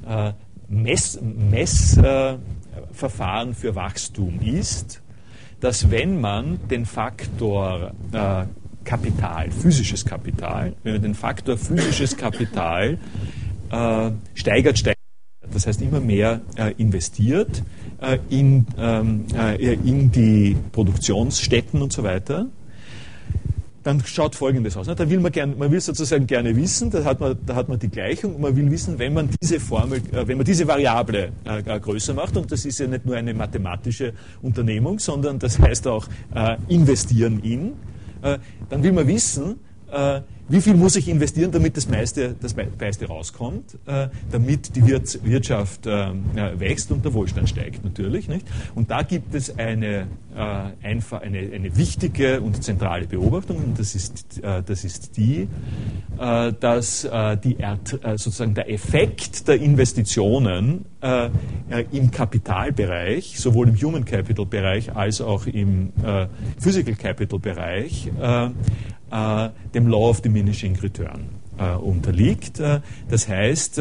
Messverfahren für Wachstum ist, dass wenn man den Faktor Kapital, physisches Kapital, wenn man den Faktor physisches Kapital steigert, das heißt immer mehr investiert in die Produktionsstätten und so weiter, dann schaut Folgendes aus. Da will man will sozusagen gerne wissen, da hat man die Gleichung, und man will wissen, wenn man diese Variable größer macht, und das ist ja nicht nur eine mathematische Unternehmung, sondern das heißt auch investieren in, dann will man wissen, wie viel muss ich investieren, damit das meiste rauskommt, damit die Wirtschaft wächst und der Wohlstand steigt natürlich. Nicht? Und da gibt es eine wichtige und zentrale Beobachtung, und das ist die, dass sozusagen der Effekt der Investitionen im Kapitalbereich, sowohl im Human Capital Bereich als auch im Physical Capital Bereich, dem Law of Diminishing Return unterliegt. Das heißt,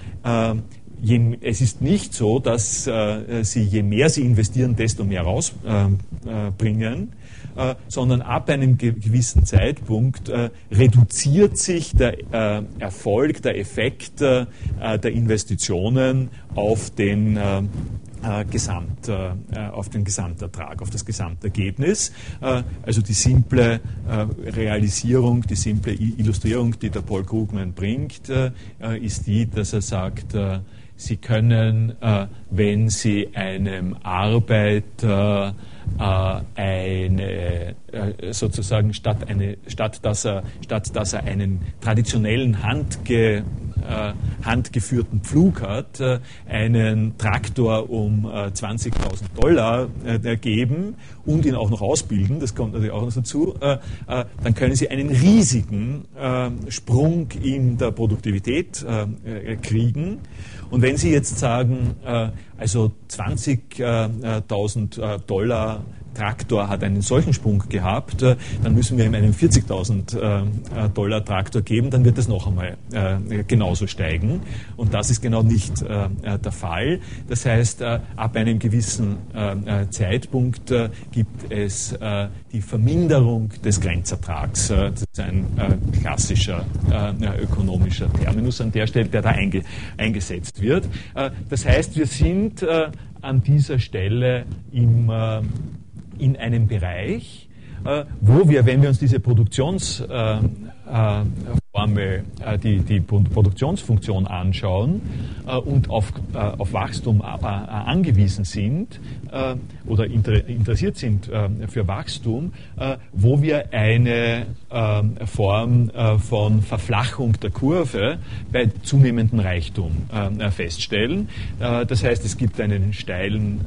es ist nicht so, dass Sie, je mehr Sie investieren, desto mehr rausbringen, sondern ab einem gewissen Zeitpunkt reduziert sich der Erfolg, der Effekt der Investitionen auf den Gesamtertrag, auf das Gesamtergebnis. Also die simple Realisierung, die simple Illustrierung, die der Paul Krugman bringt, ist die, dass er sagt, Sie können, wenn Sie einem Arbeiter sozusagen statt dass er einen traditionellen handgeführten Pflug hat, einen Traktor um $20.000 geben und ihn auch noch ausbilden, das kommt natürlich auch noch dazu, dann können Sie einen riesigen Sprung in der Produktivität kriegen. Und wenn Sie jetzt sagen, also $20.000 Traktor hat einen solchen Sprung gehabt, dann müssen wir ihm einen $40.000 Traktor geben, dann wird das noch einmal genauso steigen. Und das ist genau nicht der Fall. Das heißt, ab einem gewissen Zeitpunkt gibt es die Verminderung des Grenzertrags. Das ist ein klassischer ökonomischer Terminus an der Stelle, der da eingesetzt wird. Das heißt, wir sind an dieser Stelle in einem Bereich, wo wir, wenn wir uns diese Produktionsformel Formel, die Produktionsfunktion anschauen und auf Wachstum angewiesen sind oder interessiert sind für Wachstum, wo wir eine Form von Verflachung der Kurve bei zunehmendem Reichtum feststellen. Das heißt, es gibt einen steilen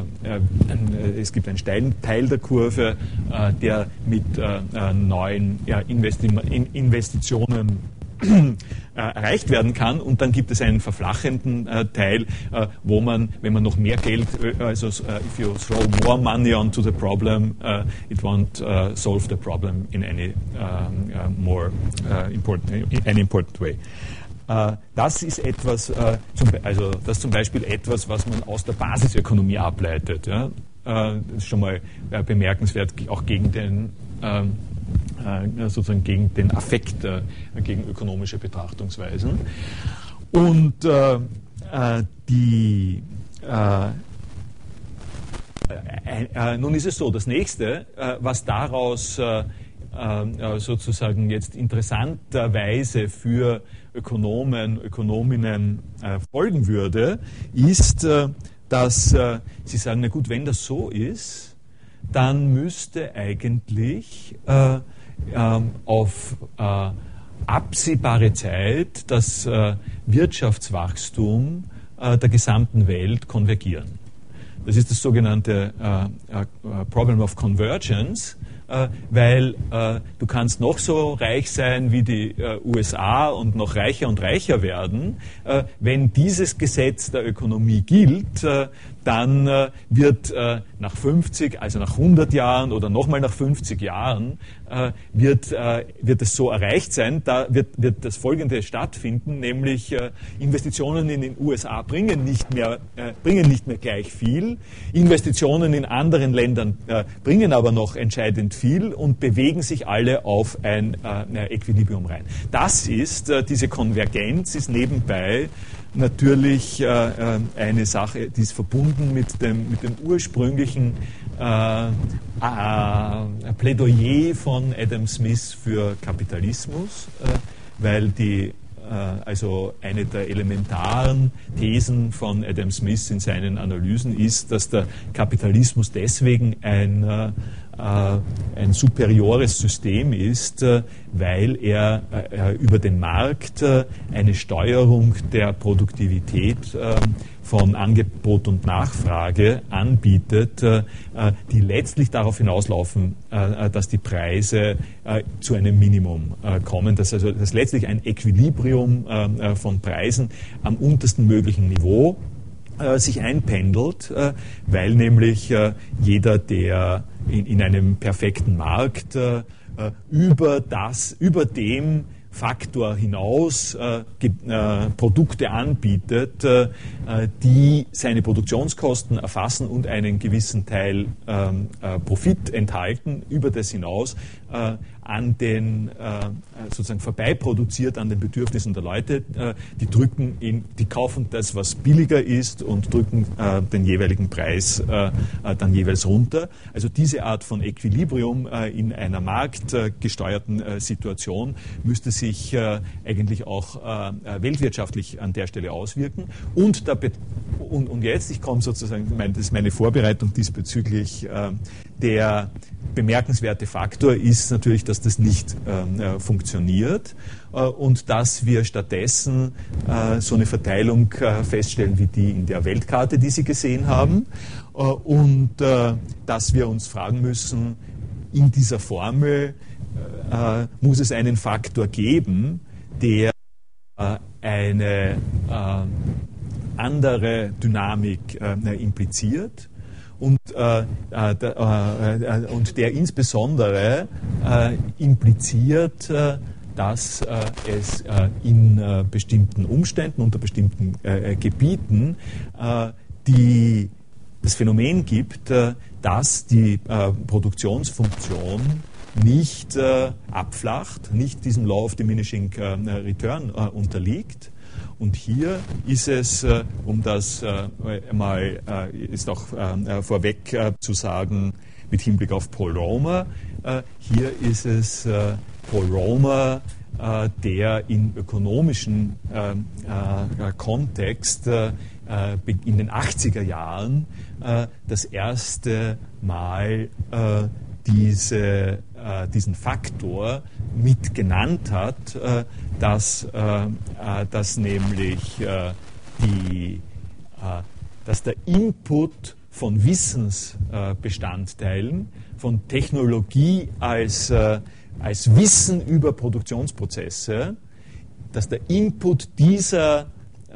Teil der Kurve, der mit neuen Investitionen erreicht werden kann, und dann gibt es einen verflachenden Teil, wo man, wenn man noch mehr Geld, also if you throw more money onto the problem, it won't solve the problem in any more important way. Das ist etwas, das zum Beispiel etwas, was man aus der Basisökonomie ableitet. Ja? Das ist schon mal bemerkenswert, auch gegen den sozusagen gegen den Affekt, gegen ökonomische Betrachtungsweisen. Und nun ist es so, das nächste, was daraus sozusagen jetzt interessanterweise für Ökonomen, Ökonominnen folgen würde, ist, dass sie sagen, na gut, wenn das so ist, dann müsste eigentlich auf absehbare Zeit das Wirtschaftswachstum der gesamten Welt konvergieren. Das ist das sogenannte Problem of Convergence, weil du kannst noch so reich sein wie die USA und noch reicher und reicher werden. Wenn dieses Gesetz der Ökonomie gilt, dann wird nach 50, also nach 100 Jahren oder nochmal nach 50 Jahren, wird es so erreicht sein, da wird das Folgende stattfinden, nämlich Investitionen in den USA bringen nicht mehr gleich viel, Investitionen in anderen Ländern bringen aber noch entscheidend viel und bewegen sich alle auf ein Equilibrium rein. Diese Konvergenz ist nebenbei natürlich eine Sache, die ist verbunden mit dem ursprünglichen Plädoyer von Adam Smith für Kapitalismus, weil also eine der elementaren Thesen von Adam Smith in seinen Analysen ist, dass der Kapitalismus deswegen ein superiores System ist, weil er über den Markt eine Steuerung der Produktivität von Angebot und Nachfrage anbietet, die letztlich darauf hinauslaufen, dass die Preise zu einem Minimum kommen, dass letztlich ein Equilibrium von Preisen am untersten möglichen Niveau sich einpendelt, weil nämlich jeder, der in einem perfekten Markt über dem Faktor hinaus Produkte anbietet, die seine Produktionskosten erfassen und einen gewissen Teil Profit enthalten, über das hinaus sozusagen vorbeiproduziert an den Bedürfnissen der Leute, die kaufen das, was billiger ist, und drücken den jeweiligen Preis dann jeweils runter. Also diese Art von Equilibrium in einer marktgesteuerten Situation müsste sich eigentlich auch weltwirtschaftlich an der Stelle auswirken. Und jetzt, ich komme sozusagen, das ist meine Vorbereitung diesbezüglich, der bemerkenswerte Faktor ist natürlich, dass das nicht funktioniert und dass wir stattdessen so eine Verteilung feststellen wie die in der Weltkarte, die Sie gesehen haben, und dass wir uns fragen müssen, in dieser Formel muss es einen Faktor geben, der eine andere Dynamik impliziert. Und der insbesondere impliziert, dass es in bestimmten Umständen, unter bestimmten Gebieten, das Phänomen gibt, dass die Produktionsfunktion nicht abflacht, nicht diesem Law of diminishing return unterliegt. Und hier ist es, um das mal ist auch vorweg zu sagen, mit Hinblick auf Paul Romer, hier ist es Paul Romer, der im ökonomischen Kontext in den 80er Jahren das erste Mal diesen Faktor mit genannt hat, dass nämlich dass der Input von Wissensbestandteilen, von Technologie als Wissen über Produktionsprozesse, dass der Input dieser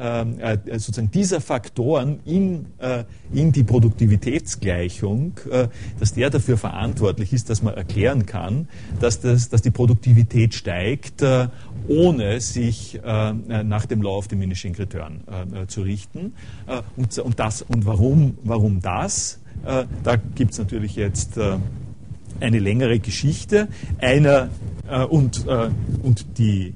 Faktoren in die Produktivitätsgleichung, dass der dafür verantwortlich ist, dass man erklären kann, dass die Produktivität steigt, ohne sich nach dem Law of Diminishing Return zu richten. Und warum das? Da gibt es natürlich jetzt eine längere Geschichte. Die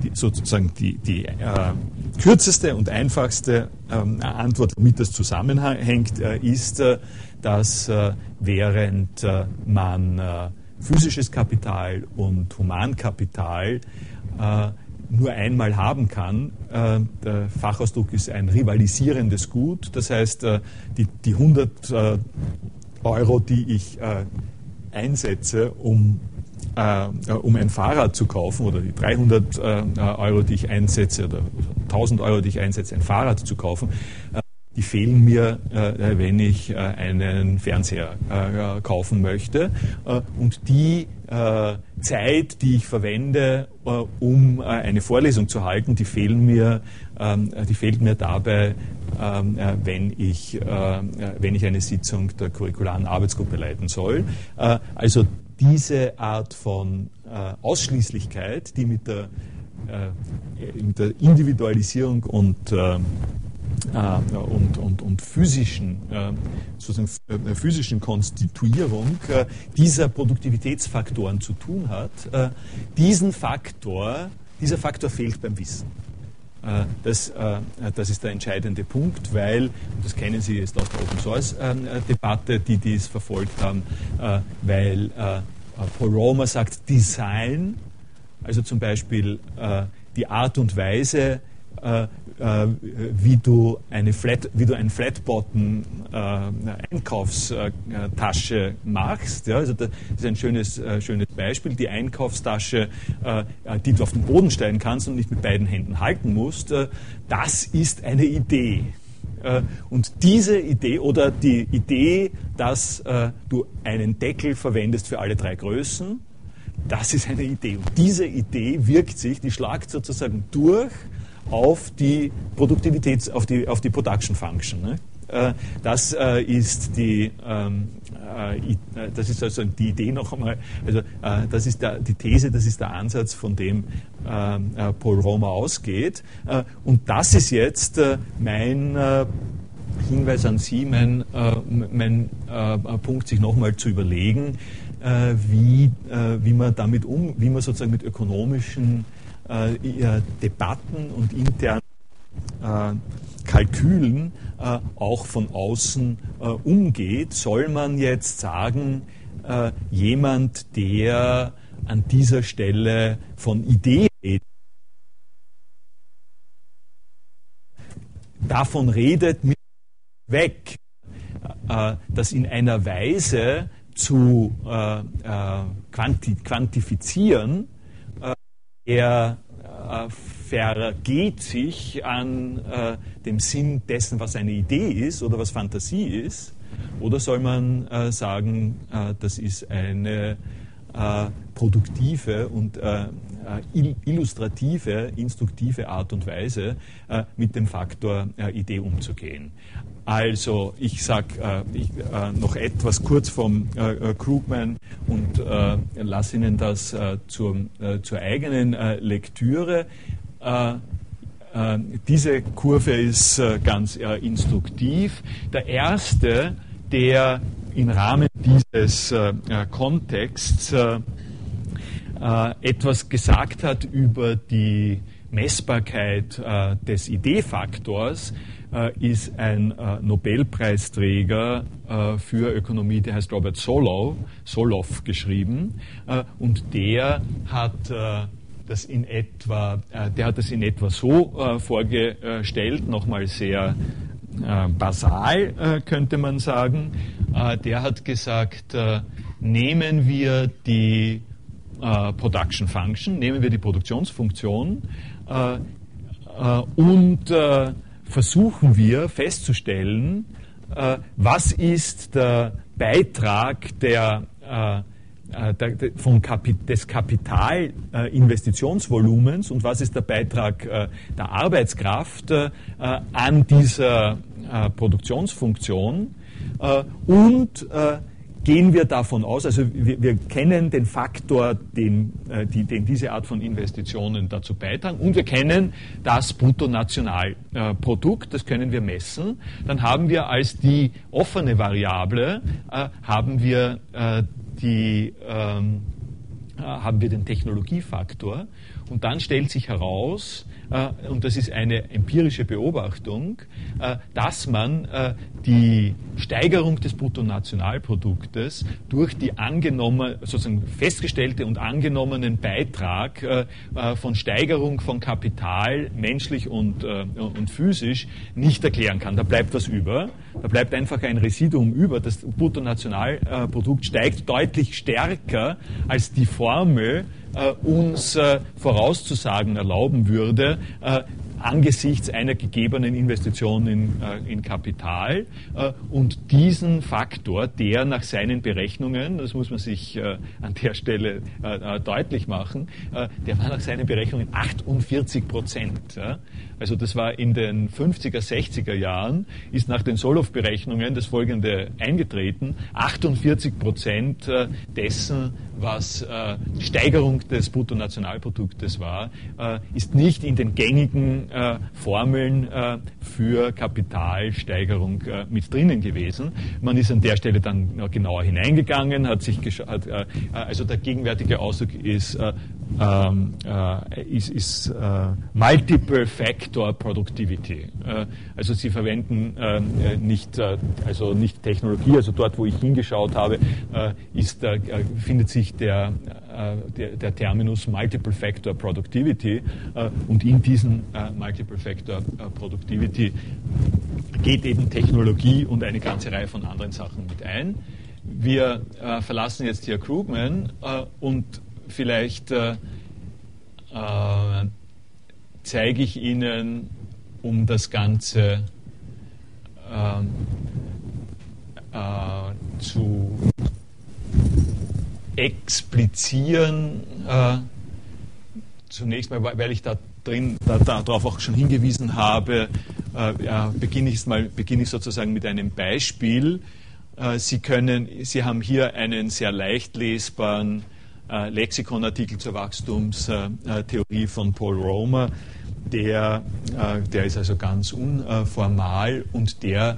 kürzeste und einfachste Antwort, womit das zusammenhängt, ist, dass während man physisches Kapital und Humankapital nur einmal haben kann, der Fachausdruck ist ein rivalisierendes Gut, das heißt, die 100 Euro, die ich einsetze, um ein Fahrrad zu kaufen, oder die 300 Euro, die ich einsetze, oder 1000 Euro, die ich einsetze, ein Fahrrad zu kaufen, die fehlen mir, wenn ich einen Fernseher kaufen möchte. Und die Zeit, die ich verwende, um eine Vorlesung zu halten, die fehlt mir dabei, wenn ich eine Sitzung der curricularen Arbeitsgruppe leiten soll. Also diese Art von Ausschließlichkeit, die mit der Individualisierung und physischen Konstituierung dieser Produktivitätsfaktoren zu tun hat, dieser Faktor fehlt beim Wissen. Das ist der entscheidende Punkt, weil, das kennen Sie jetzt aus der Open Source Debatte, die dies verfolgt haben, weil Paul Romer sagt, Design, also zum Beispiel die Art und Weise, wie du eine Flatbottom Einkaufstasche machst. Ja, also das ist ein schönes Beispiel. Die Einkaufstasche, die du auf den Boden stellen kannst und nicht mit beiden Händen halten musst, das ist eine Idee. Und diese Idee oder die Idee, dass du einen Deckel verwendest für alle 3 Größen, das ist eine Idee. Und diese Idee wirkt sich, die schlagt sozusagen durch auf die auf die Production Function. Ne? Das ist also die Idee noch einmal, also das ist die These, das ist der Ansatz, von dem Paul Romer ausgeht. Und das ist jetzt mein Hinweis an Sie, mein Punkt, sich nochmal zu überlegen, wie man sozusagen mit ökonomischen Debatten und internen Kalkülen auch von außen umgeht. Soll man jetzt sagen, jemand, der an dieser Stelle von Ideen davon redet, mit weg, das in einer Weise zu quantifizieren, er vergeht sich an dem Sinn dessen, was eine Idee ist oder was Fantasie ist? Oder soll man sagen, das ist eine produktive und illustrative, instruktive Art und Weise, mit dem Faktor Idee umzugehen? Also ich sage noch etwas kurz vom Krugman und lasse Ihnen das zur eigenen Lektüre. Diese Kurve ist ganz instruktiv. Der erste, der im Rahmen dieses Kontexts etwas gesagt hat über die Messbarkeit des Ideefaktors, ist ein Nobelpreisträger für Ökonomie, der heißt Robert Solow geschrieben, und der hat der hat das in etwa so vorgestellt, nochmal sehr basal, könnte man sagen. Der hat gesagt, nehmen wir die Production Function, nehmen wir die Produktionsfunktion und versuchen wir festzustellen, was ist der Beitrag des Kapitalinvestitionsvolumens und was ist der Beitrag der Arbeitskraft an dieser Produktionsfunktion und gehen wir davon aus, also wir kennen den Faktor, den diese Art von Investitionen dazu beitragen und wir kennen das Bruttonationalprodukt, das können wir messen. Dann haben wir als die offene Variable haben wir den Technologiefaktor und dann stellt sich heraus, und das ist eine empirische Beobachtung, dass man die Steigerung des Bruttonationalproduktes durch die sozusagen festgestellte und angenommenen Beitrag von Steigerung von Kapital, menschlich und physisch, nicht erklären kann. Da bleibt was über. Da bleibt einfach ein Residuum über. Das Bruttonationalprodukt steigt deutlich stärker, als die Formel uns vorauszusagen erlauben würde, angesichts einer gegebenen Investition in Kapital. Und diesen Faktor, der nach seinen Berechnungen, das muss man sich an der Stelle deutlich machen, der war nach seinen Berechnungen 48%. Also das war in den 50er, 60er Jahren, ist nach den Solow-Berechnungen das Folgende eingetreten: 48% dessen, was Steigerung des Bruttonationalproduktes war, ist nicht in den gängigen Formeln für Kapitalsteigerung mit drinnen gewesen. Man ist an der Stelle dann genauer hineingegangen, also der gegenwärtige Ausdruck ist Multiple Factor Productivity. Also Sie verwenden nicht Technologie, also dort, wo ich hingeschaut habe, findet sich der Terminus Multiple Factor Productivity und in diesen Multiple Factor Productivity geht eben Technologie und eine ganze Reihe von anderen Sachen mit ein. Wir verlassen jetzt hier Krugman und vielleicht zeige ich Ihnen, um das Ganze zu explizieren, zunächst mal, weil ich darauf auch schon hingewiesen habe, beginne ich sozusagen mit einem Beispiel. Sie haben hier einen sehr leicht lesbaren Lexikonartikel zur Wachstumstheorie von Paul Romer. Der ist also ganz unformal und der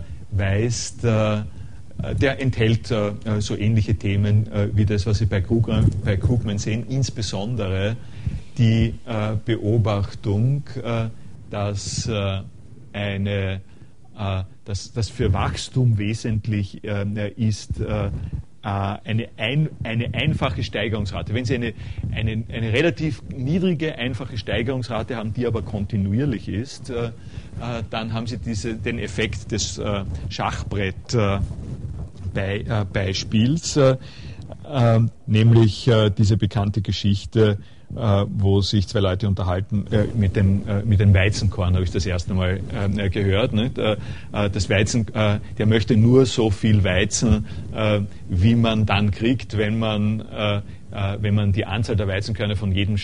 enthält so ähnliche Themen wie das, was Sie bei Krugman sehen, insbesondere die Beobachtung, dass für Wachstum wesentlich ist eine einfache Steigerungsrate. Wenn Sie eine relativ niedrige, einfache Steigerungsrate haben, die aber kontinuierlich ist, dann haben Sie den Effekt des Schachbrett-Beispiels, nämlich diese bekannte Geschichte, wo sich zwei Leute unterhalten mit dem Weizenkorn, habe ich das erste Mal gehört. Nicht? Das Weizen, der möchte nur so viel Weizen, wie man dann kriegt, wenn man die Anzahl der Weizenkörner von jedem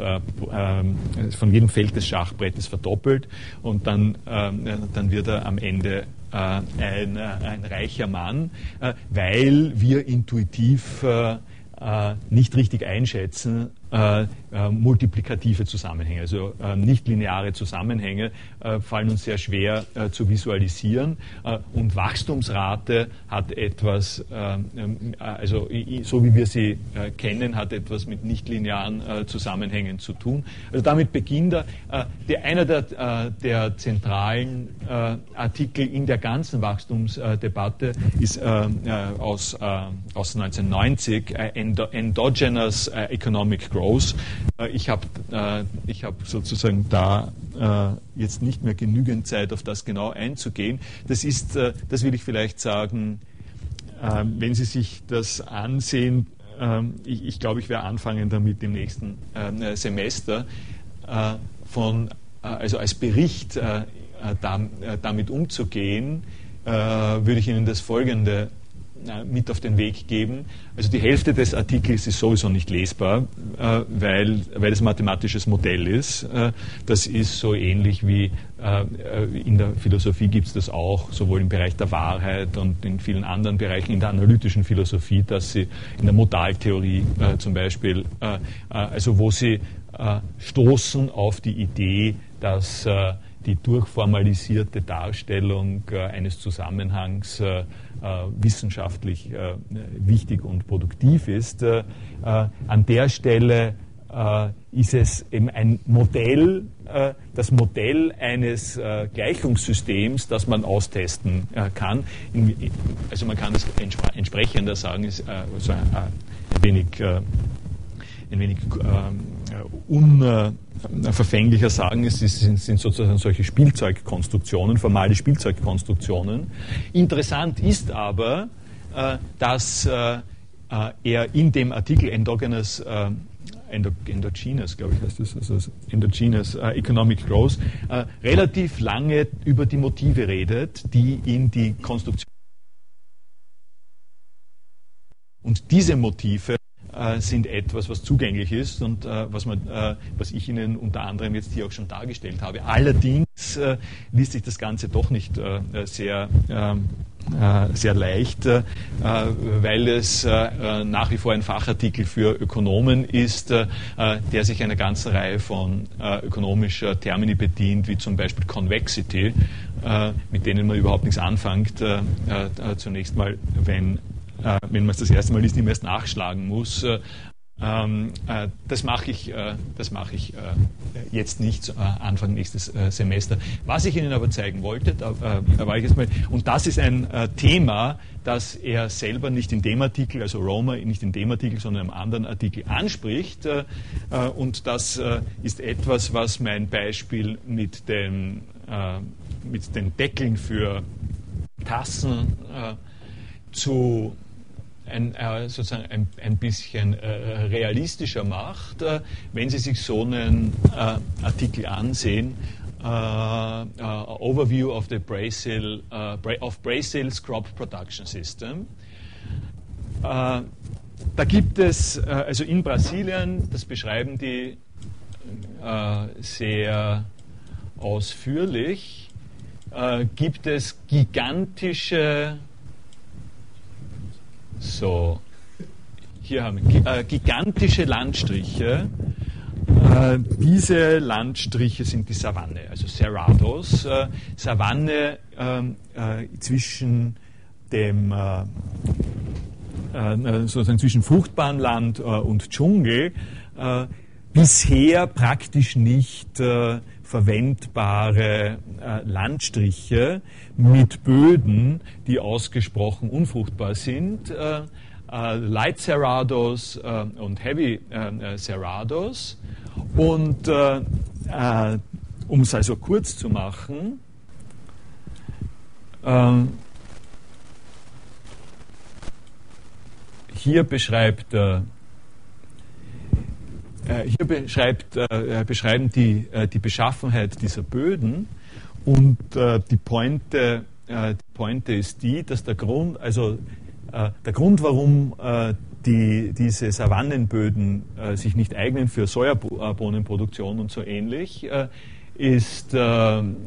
Feld des Schachbrettes verdoppelt, und dann wird er am Ende ein reicher Mann, weil wir intuitiv nicht richtig einschätzen, multiplikative Zusammenhänge, also nicht-lineare Zusammenhänge fallen uns sehr schwer zu visualisieren, und Wachstumsrate hat etwas, also so wie wir sie kennen, hat etwas mit nicht-linearen Zusammenhängen zu tun. Also damit beginnt einer der zentralen Artikel in der ganzen Wachstumsdebatte ist aus 1990, Endogenous Economic Growth. Growth. Ich habe sozusagen da jetzt nicht mehr genügend Zeit, auf das genau einzugehen. Das will ich vielleicht sagen, wenn Sie sich das ansehen, ich glaube, ich werde anfangen damit im nächsten Semester, also als Bericht damit umzugehen, würde ich Ihnen das Folgende mit auf den Weg geben. Also die Hälfte des Artikels ist sowieso nicht lesbar, weil es ein mathematisches Modell ist. Das ist so ähnlich wie in der Philosophie gibt es das auch, sowohl im Bereich der Wahrheit und in vielen anderen Bereichen in der analytischen Philosophie, dass sie in der Modaltheorie zum Beispiel, also wo sie stoßen auf die Idee, dass die durchformalisierte Darstellung eines Zusammenhangs wissenschaftlich wichtig und produktiv ist. An der Stelle ist es eben ein Modell, das Modell eines Gleichungssystems, das man austesten kann. Also man kann es entsprechender sagen, ist also ein wenig unverfänglicher sagen, es sind sozusagen solche Spielzeugkonstruktionen, formale Spielzeugkonstruktionen. Interessant ist aber, dass er in dem Artikel Endogenous, glaube ich heißt das, also Endogenous Economic Growth, relativ lange über die Motive redet, die in die Konstruktion. Und diese Motive sind etwas, was zugänglich ist und was ich Ihnen unter anderem jetzt hier auch schon dargestellt habe. Allerdings liest sich das Ganze doch nicht sehr leicht, weil es nach wie vor ein Fachartikel für Ökonomen ist, der sich einer ganzen Reihe von ökonomischer Termini bedient, wie zum Beispiel Convexity, mit denen man überhaupt nichts anfängt. Zunächst mal, wenn man es das erste Mal liest, immer erst nachschlagen muss. Das mache ich jetzt nicht, Anfang nächstes Semester. Was ich Ihnen aber zeigen wollte, und das ist ein Thema, das er selber nicht in dem Artikel, also Romer nicht in dem Artikel, sondern in einem anderen Artikel anspricht. Und das ist etwas, was mein Beispiel mit den Deckeln für Tassen sozusagen ein bisschen realistischer macht, wenn Sie sich so einen Artikel ansehen, Overview of the Brazil's Crop Production System. Da gibt es, also in Brasilien, das beschreiben die sehr ausführlich, gibt es gigantische hier haben wir gigantische Landstriche. Diese Landstriche sind die Savanne, also Cerrados. Savanne zwischen dem sozusagen zwischen fruchtbarem Land und Dschungel, bisher praktisch nicht verwendbare Landstriche mit Böden, die ausgesprochen unfruchtbar sind, Light Cerrados und Heavy Cerrados. Und um es also kurz zu machen, hier beschreiben die Beschaffenheit dieser Böden, und die Pointe ist die, dass der Grund, warum diese Savannenböden sich nicht eignen für Sojabohnenproduktion und so ähnlich, ist ein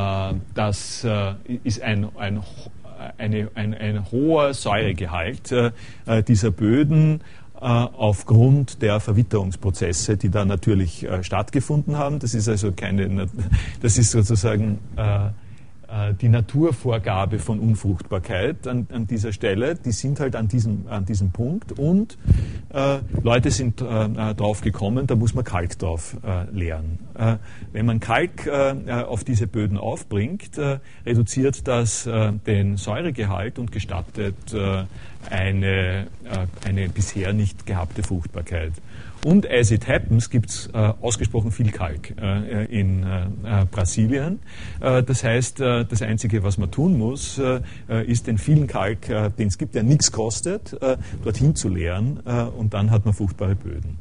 hoher Säuregehalt dieser Böden aufgrund der Verwitterungsprozesse, die da natürlich stattgefunden haben. Das ist also das ist sozusagen die Naturvorgabe von Unfruchtbarkeit an dieser Stelle. Die sind halt an diesem Punkt, und Leute sind drauf gekommen, da muss man Kalk drauf leeren. Wenn man Kalk auf diese Böden aufbringt, reduziert das den Säuregehalt und gestattet eine bisher nicht gehabte Fruchtbarkeit. Und as it happens gibt es ausgesprochen viel Kalk in Brasilien. Das heißt, das Einzige, was man tun muss, ist den vielen Kalk, den es gibt, der nichts kostet, dorthin zu leeren, und dann hat man fruchtbare Böden.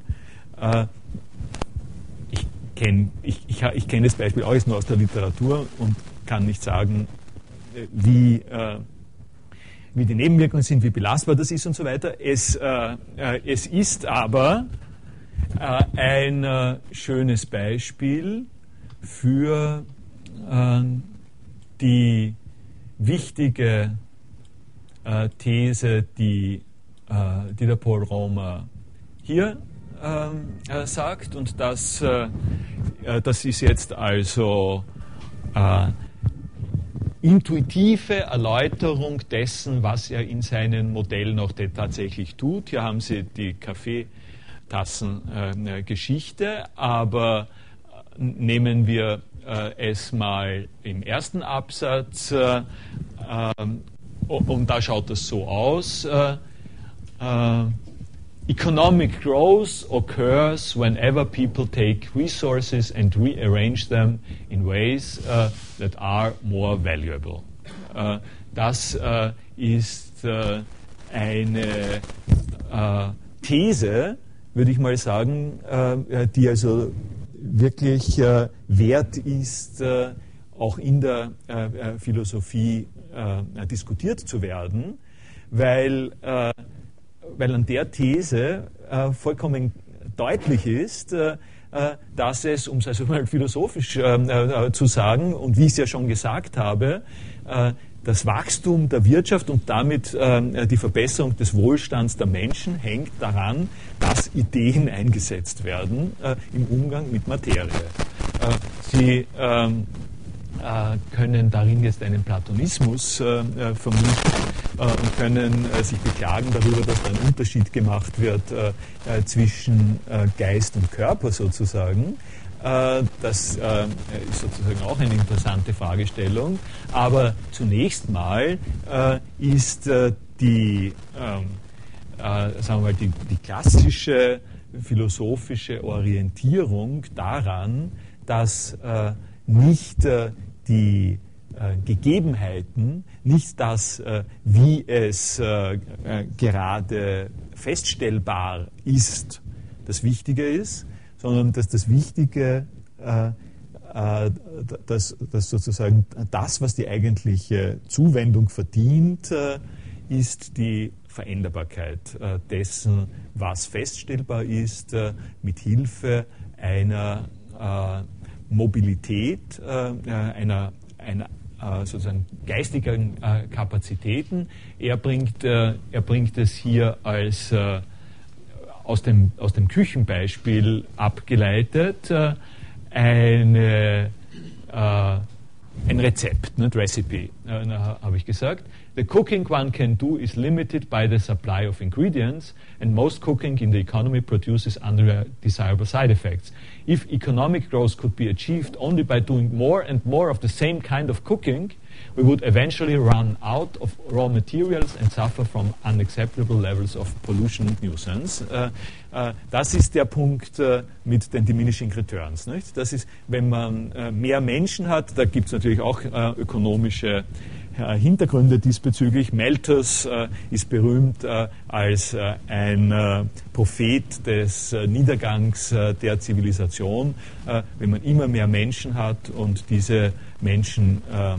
Ich kenne das Beispiel auch jetzt nur aus der Literatur und kann nicht sagen, wie die Nebenwirkungen sind, wie belastbar das ist und so weiter. Es ist aber ein schönes Beispiel für die wichtige These, die der Paul Romer hier sagt, und das ist jetzt also intuitive Erläuterung dessen, was er in seinen Modellen auch tatsächlich tut. Hier haben Sie die Kaffeetassengeschichte, aber nehmen wir es mal im ersten Absatz, und da schaut es so aus. Economic growth occurs whenever people take resources and rearrange them in ways that are more valuable. Das ist eine These, würde ich mal sagen, die also wirklich wert ist, auch in der Philosophie diskutiert zu werden, weil an der These vollkommen deutlich ist, dass es, um es also mal philosophisch zu sagen, und wie ich es ja schon gesagt habe, das Wachstum der Wirtschaft und damit die Verbesserung des Wohlstands der Menschen hängt daran, dass Ideen eingesetzt werden im Umgang mit Materie. Sie können darin jetzt einen Platonismus vermuten und können sich beklagen darüber, dass da ein Unterschied gemacht wird zwischen Geist und Körper sozusagen. Das ist sozusagen auch eine interessante Fragestellung. Aber zunächst mal ist die klassische philosophische Orientierung daran, dass nicht die Gegebenheiten, nicht das, wie es gerade feststellbar ist, das Wichtige ist, sondern dass das Wichtige, dass sozusagen das, was die eigentliche Zuwendung verdient, ist die Veränderbarkeit dessen, was feststellbar ist, mit Hilfe einer Mobilität, einer sozusagen geistigen Kapazitäten. Er bringt es hier als aus dem Küchenbeispiel abgeleitet ein Rezept, nicht Recipe, habe ich gesagt. The cooking one can do is limited by the supply of ingredients, and most cooking in the economy produces undesirable side effects. If economic growth could be achieved only by doing more and more of the same kind of cooking, we would eventually run out of raw materials and suffer from unacceptable levels of pollution and nuisance. Das ist der Punkt mit den diminishing returns. Nicht? Das ist, wenn man mehr Menschen hat, da gibt es natürlich auch ökonomische Hintergründe diesbezüglich. Malthus ist berühmt als ein Prophet des Niedergangs der Zivilisation. Wenn man immer mehr Menschen hat und diese Menschen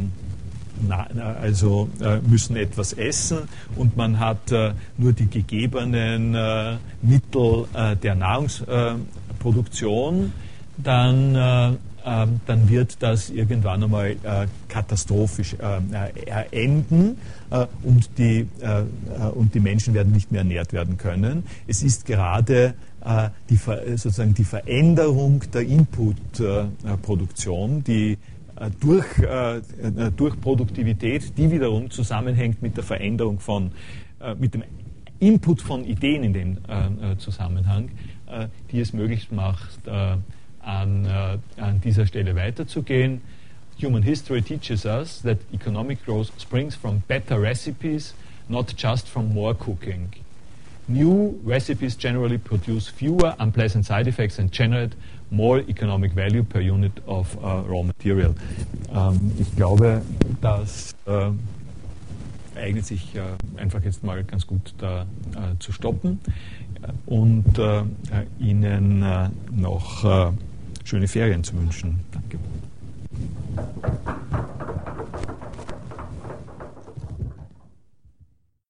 müssen etwas essen und man hat nur die gegebenen Mittel der Nahrungsproduktion, dann wird das irgendwann einmal katastrophisch enden und die Menschen werden nicht mehr ernährt werden können. Es ist gerade die Veränderung der Inputproduktion, die durch Produktivität, die wiederum zusammenhängt mit der Veränderung mit dem Input von Ideen in dem Zusammenhang, die es möglich macht, an dieser Stelle weiterzugehen. Human history teaches us that economic growth springs from better recipes not just from more cooking. New recipes generally produce fewer unpleasant side effects and generate more economic value per unit of raw material. Ich glaube, das eignet sich einfach jetzt mal ganz gut da zu stoppen und Ihnen noch schöne Ferien zu wünschen. Danke.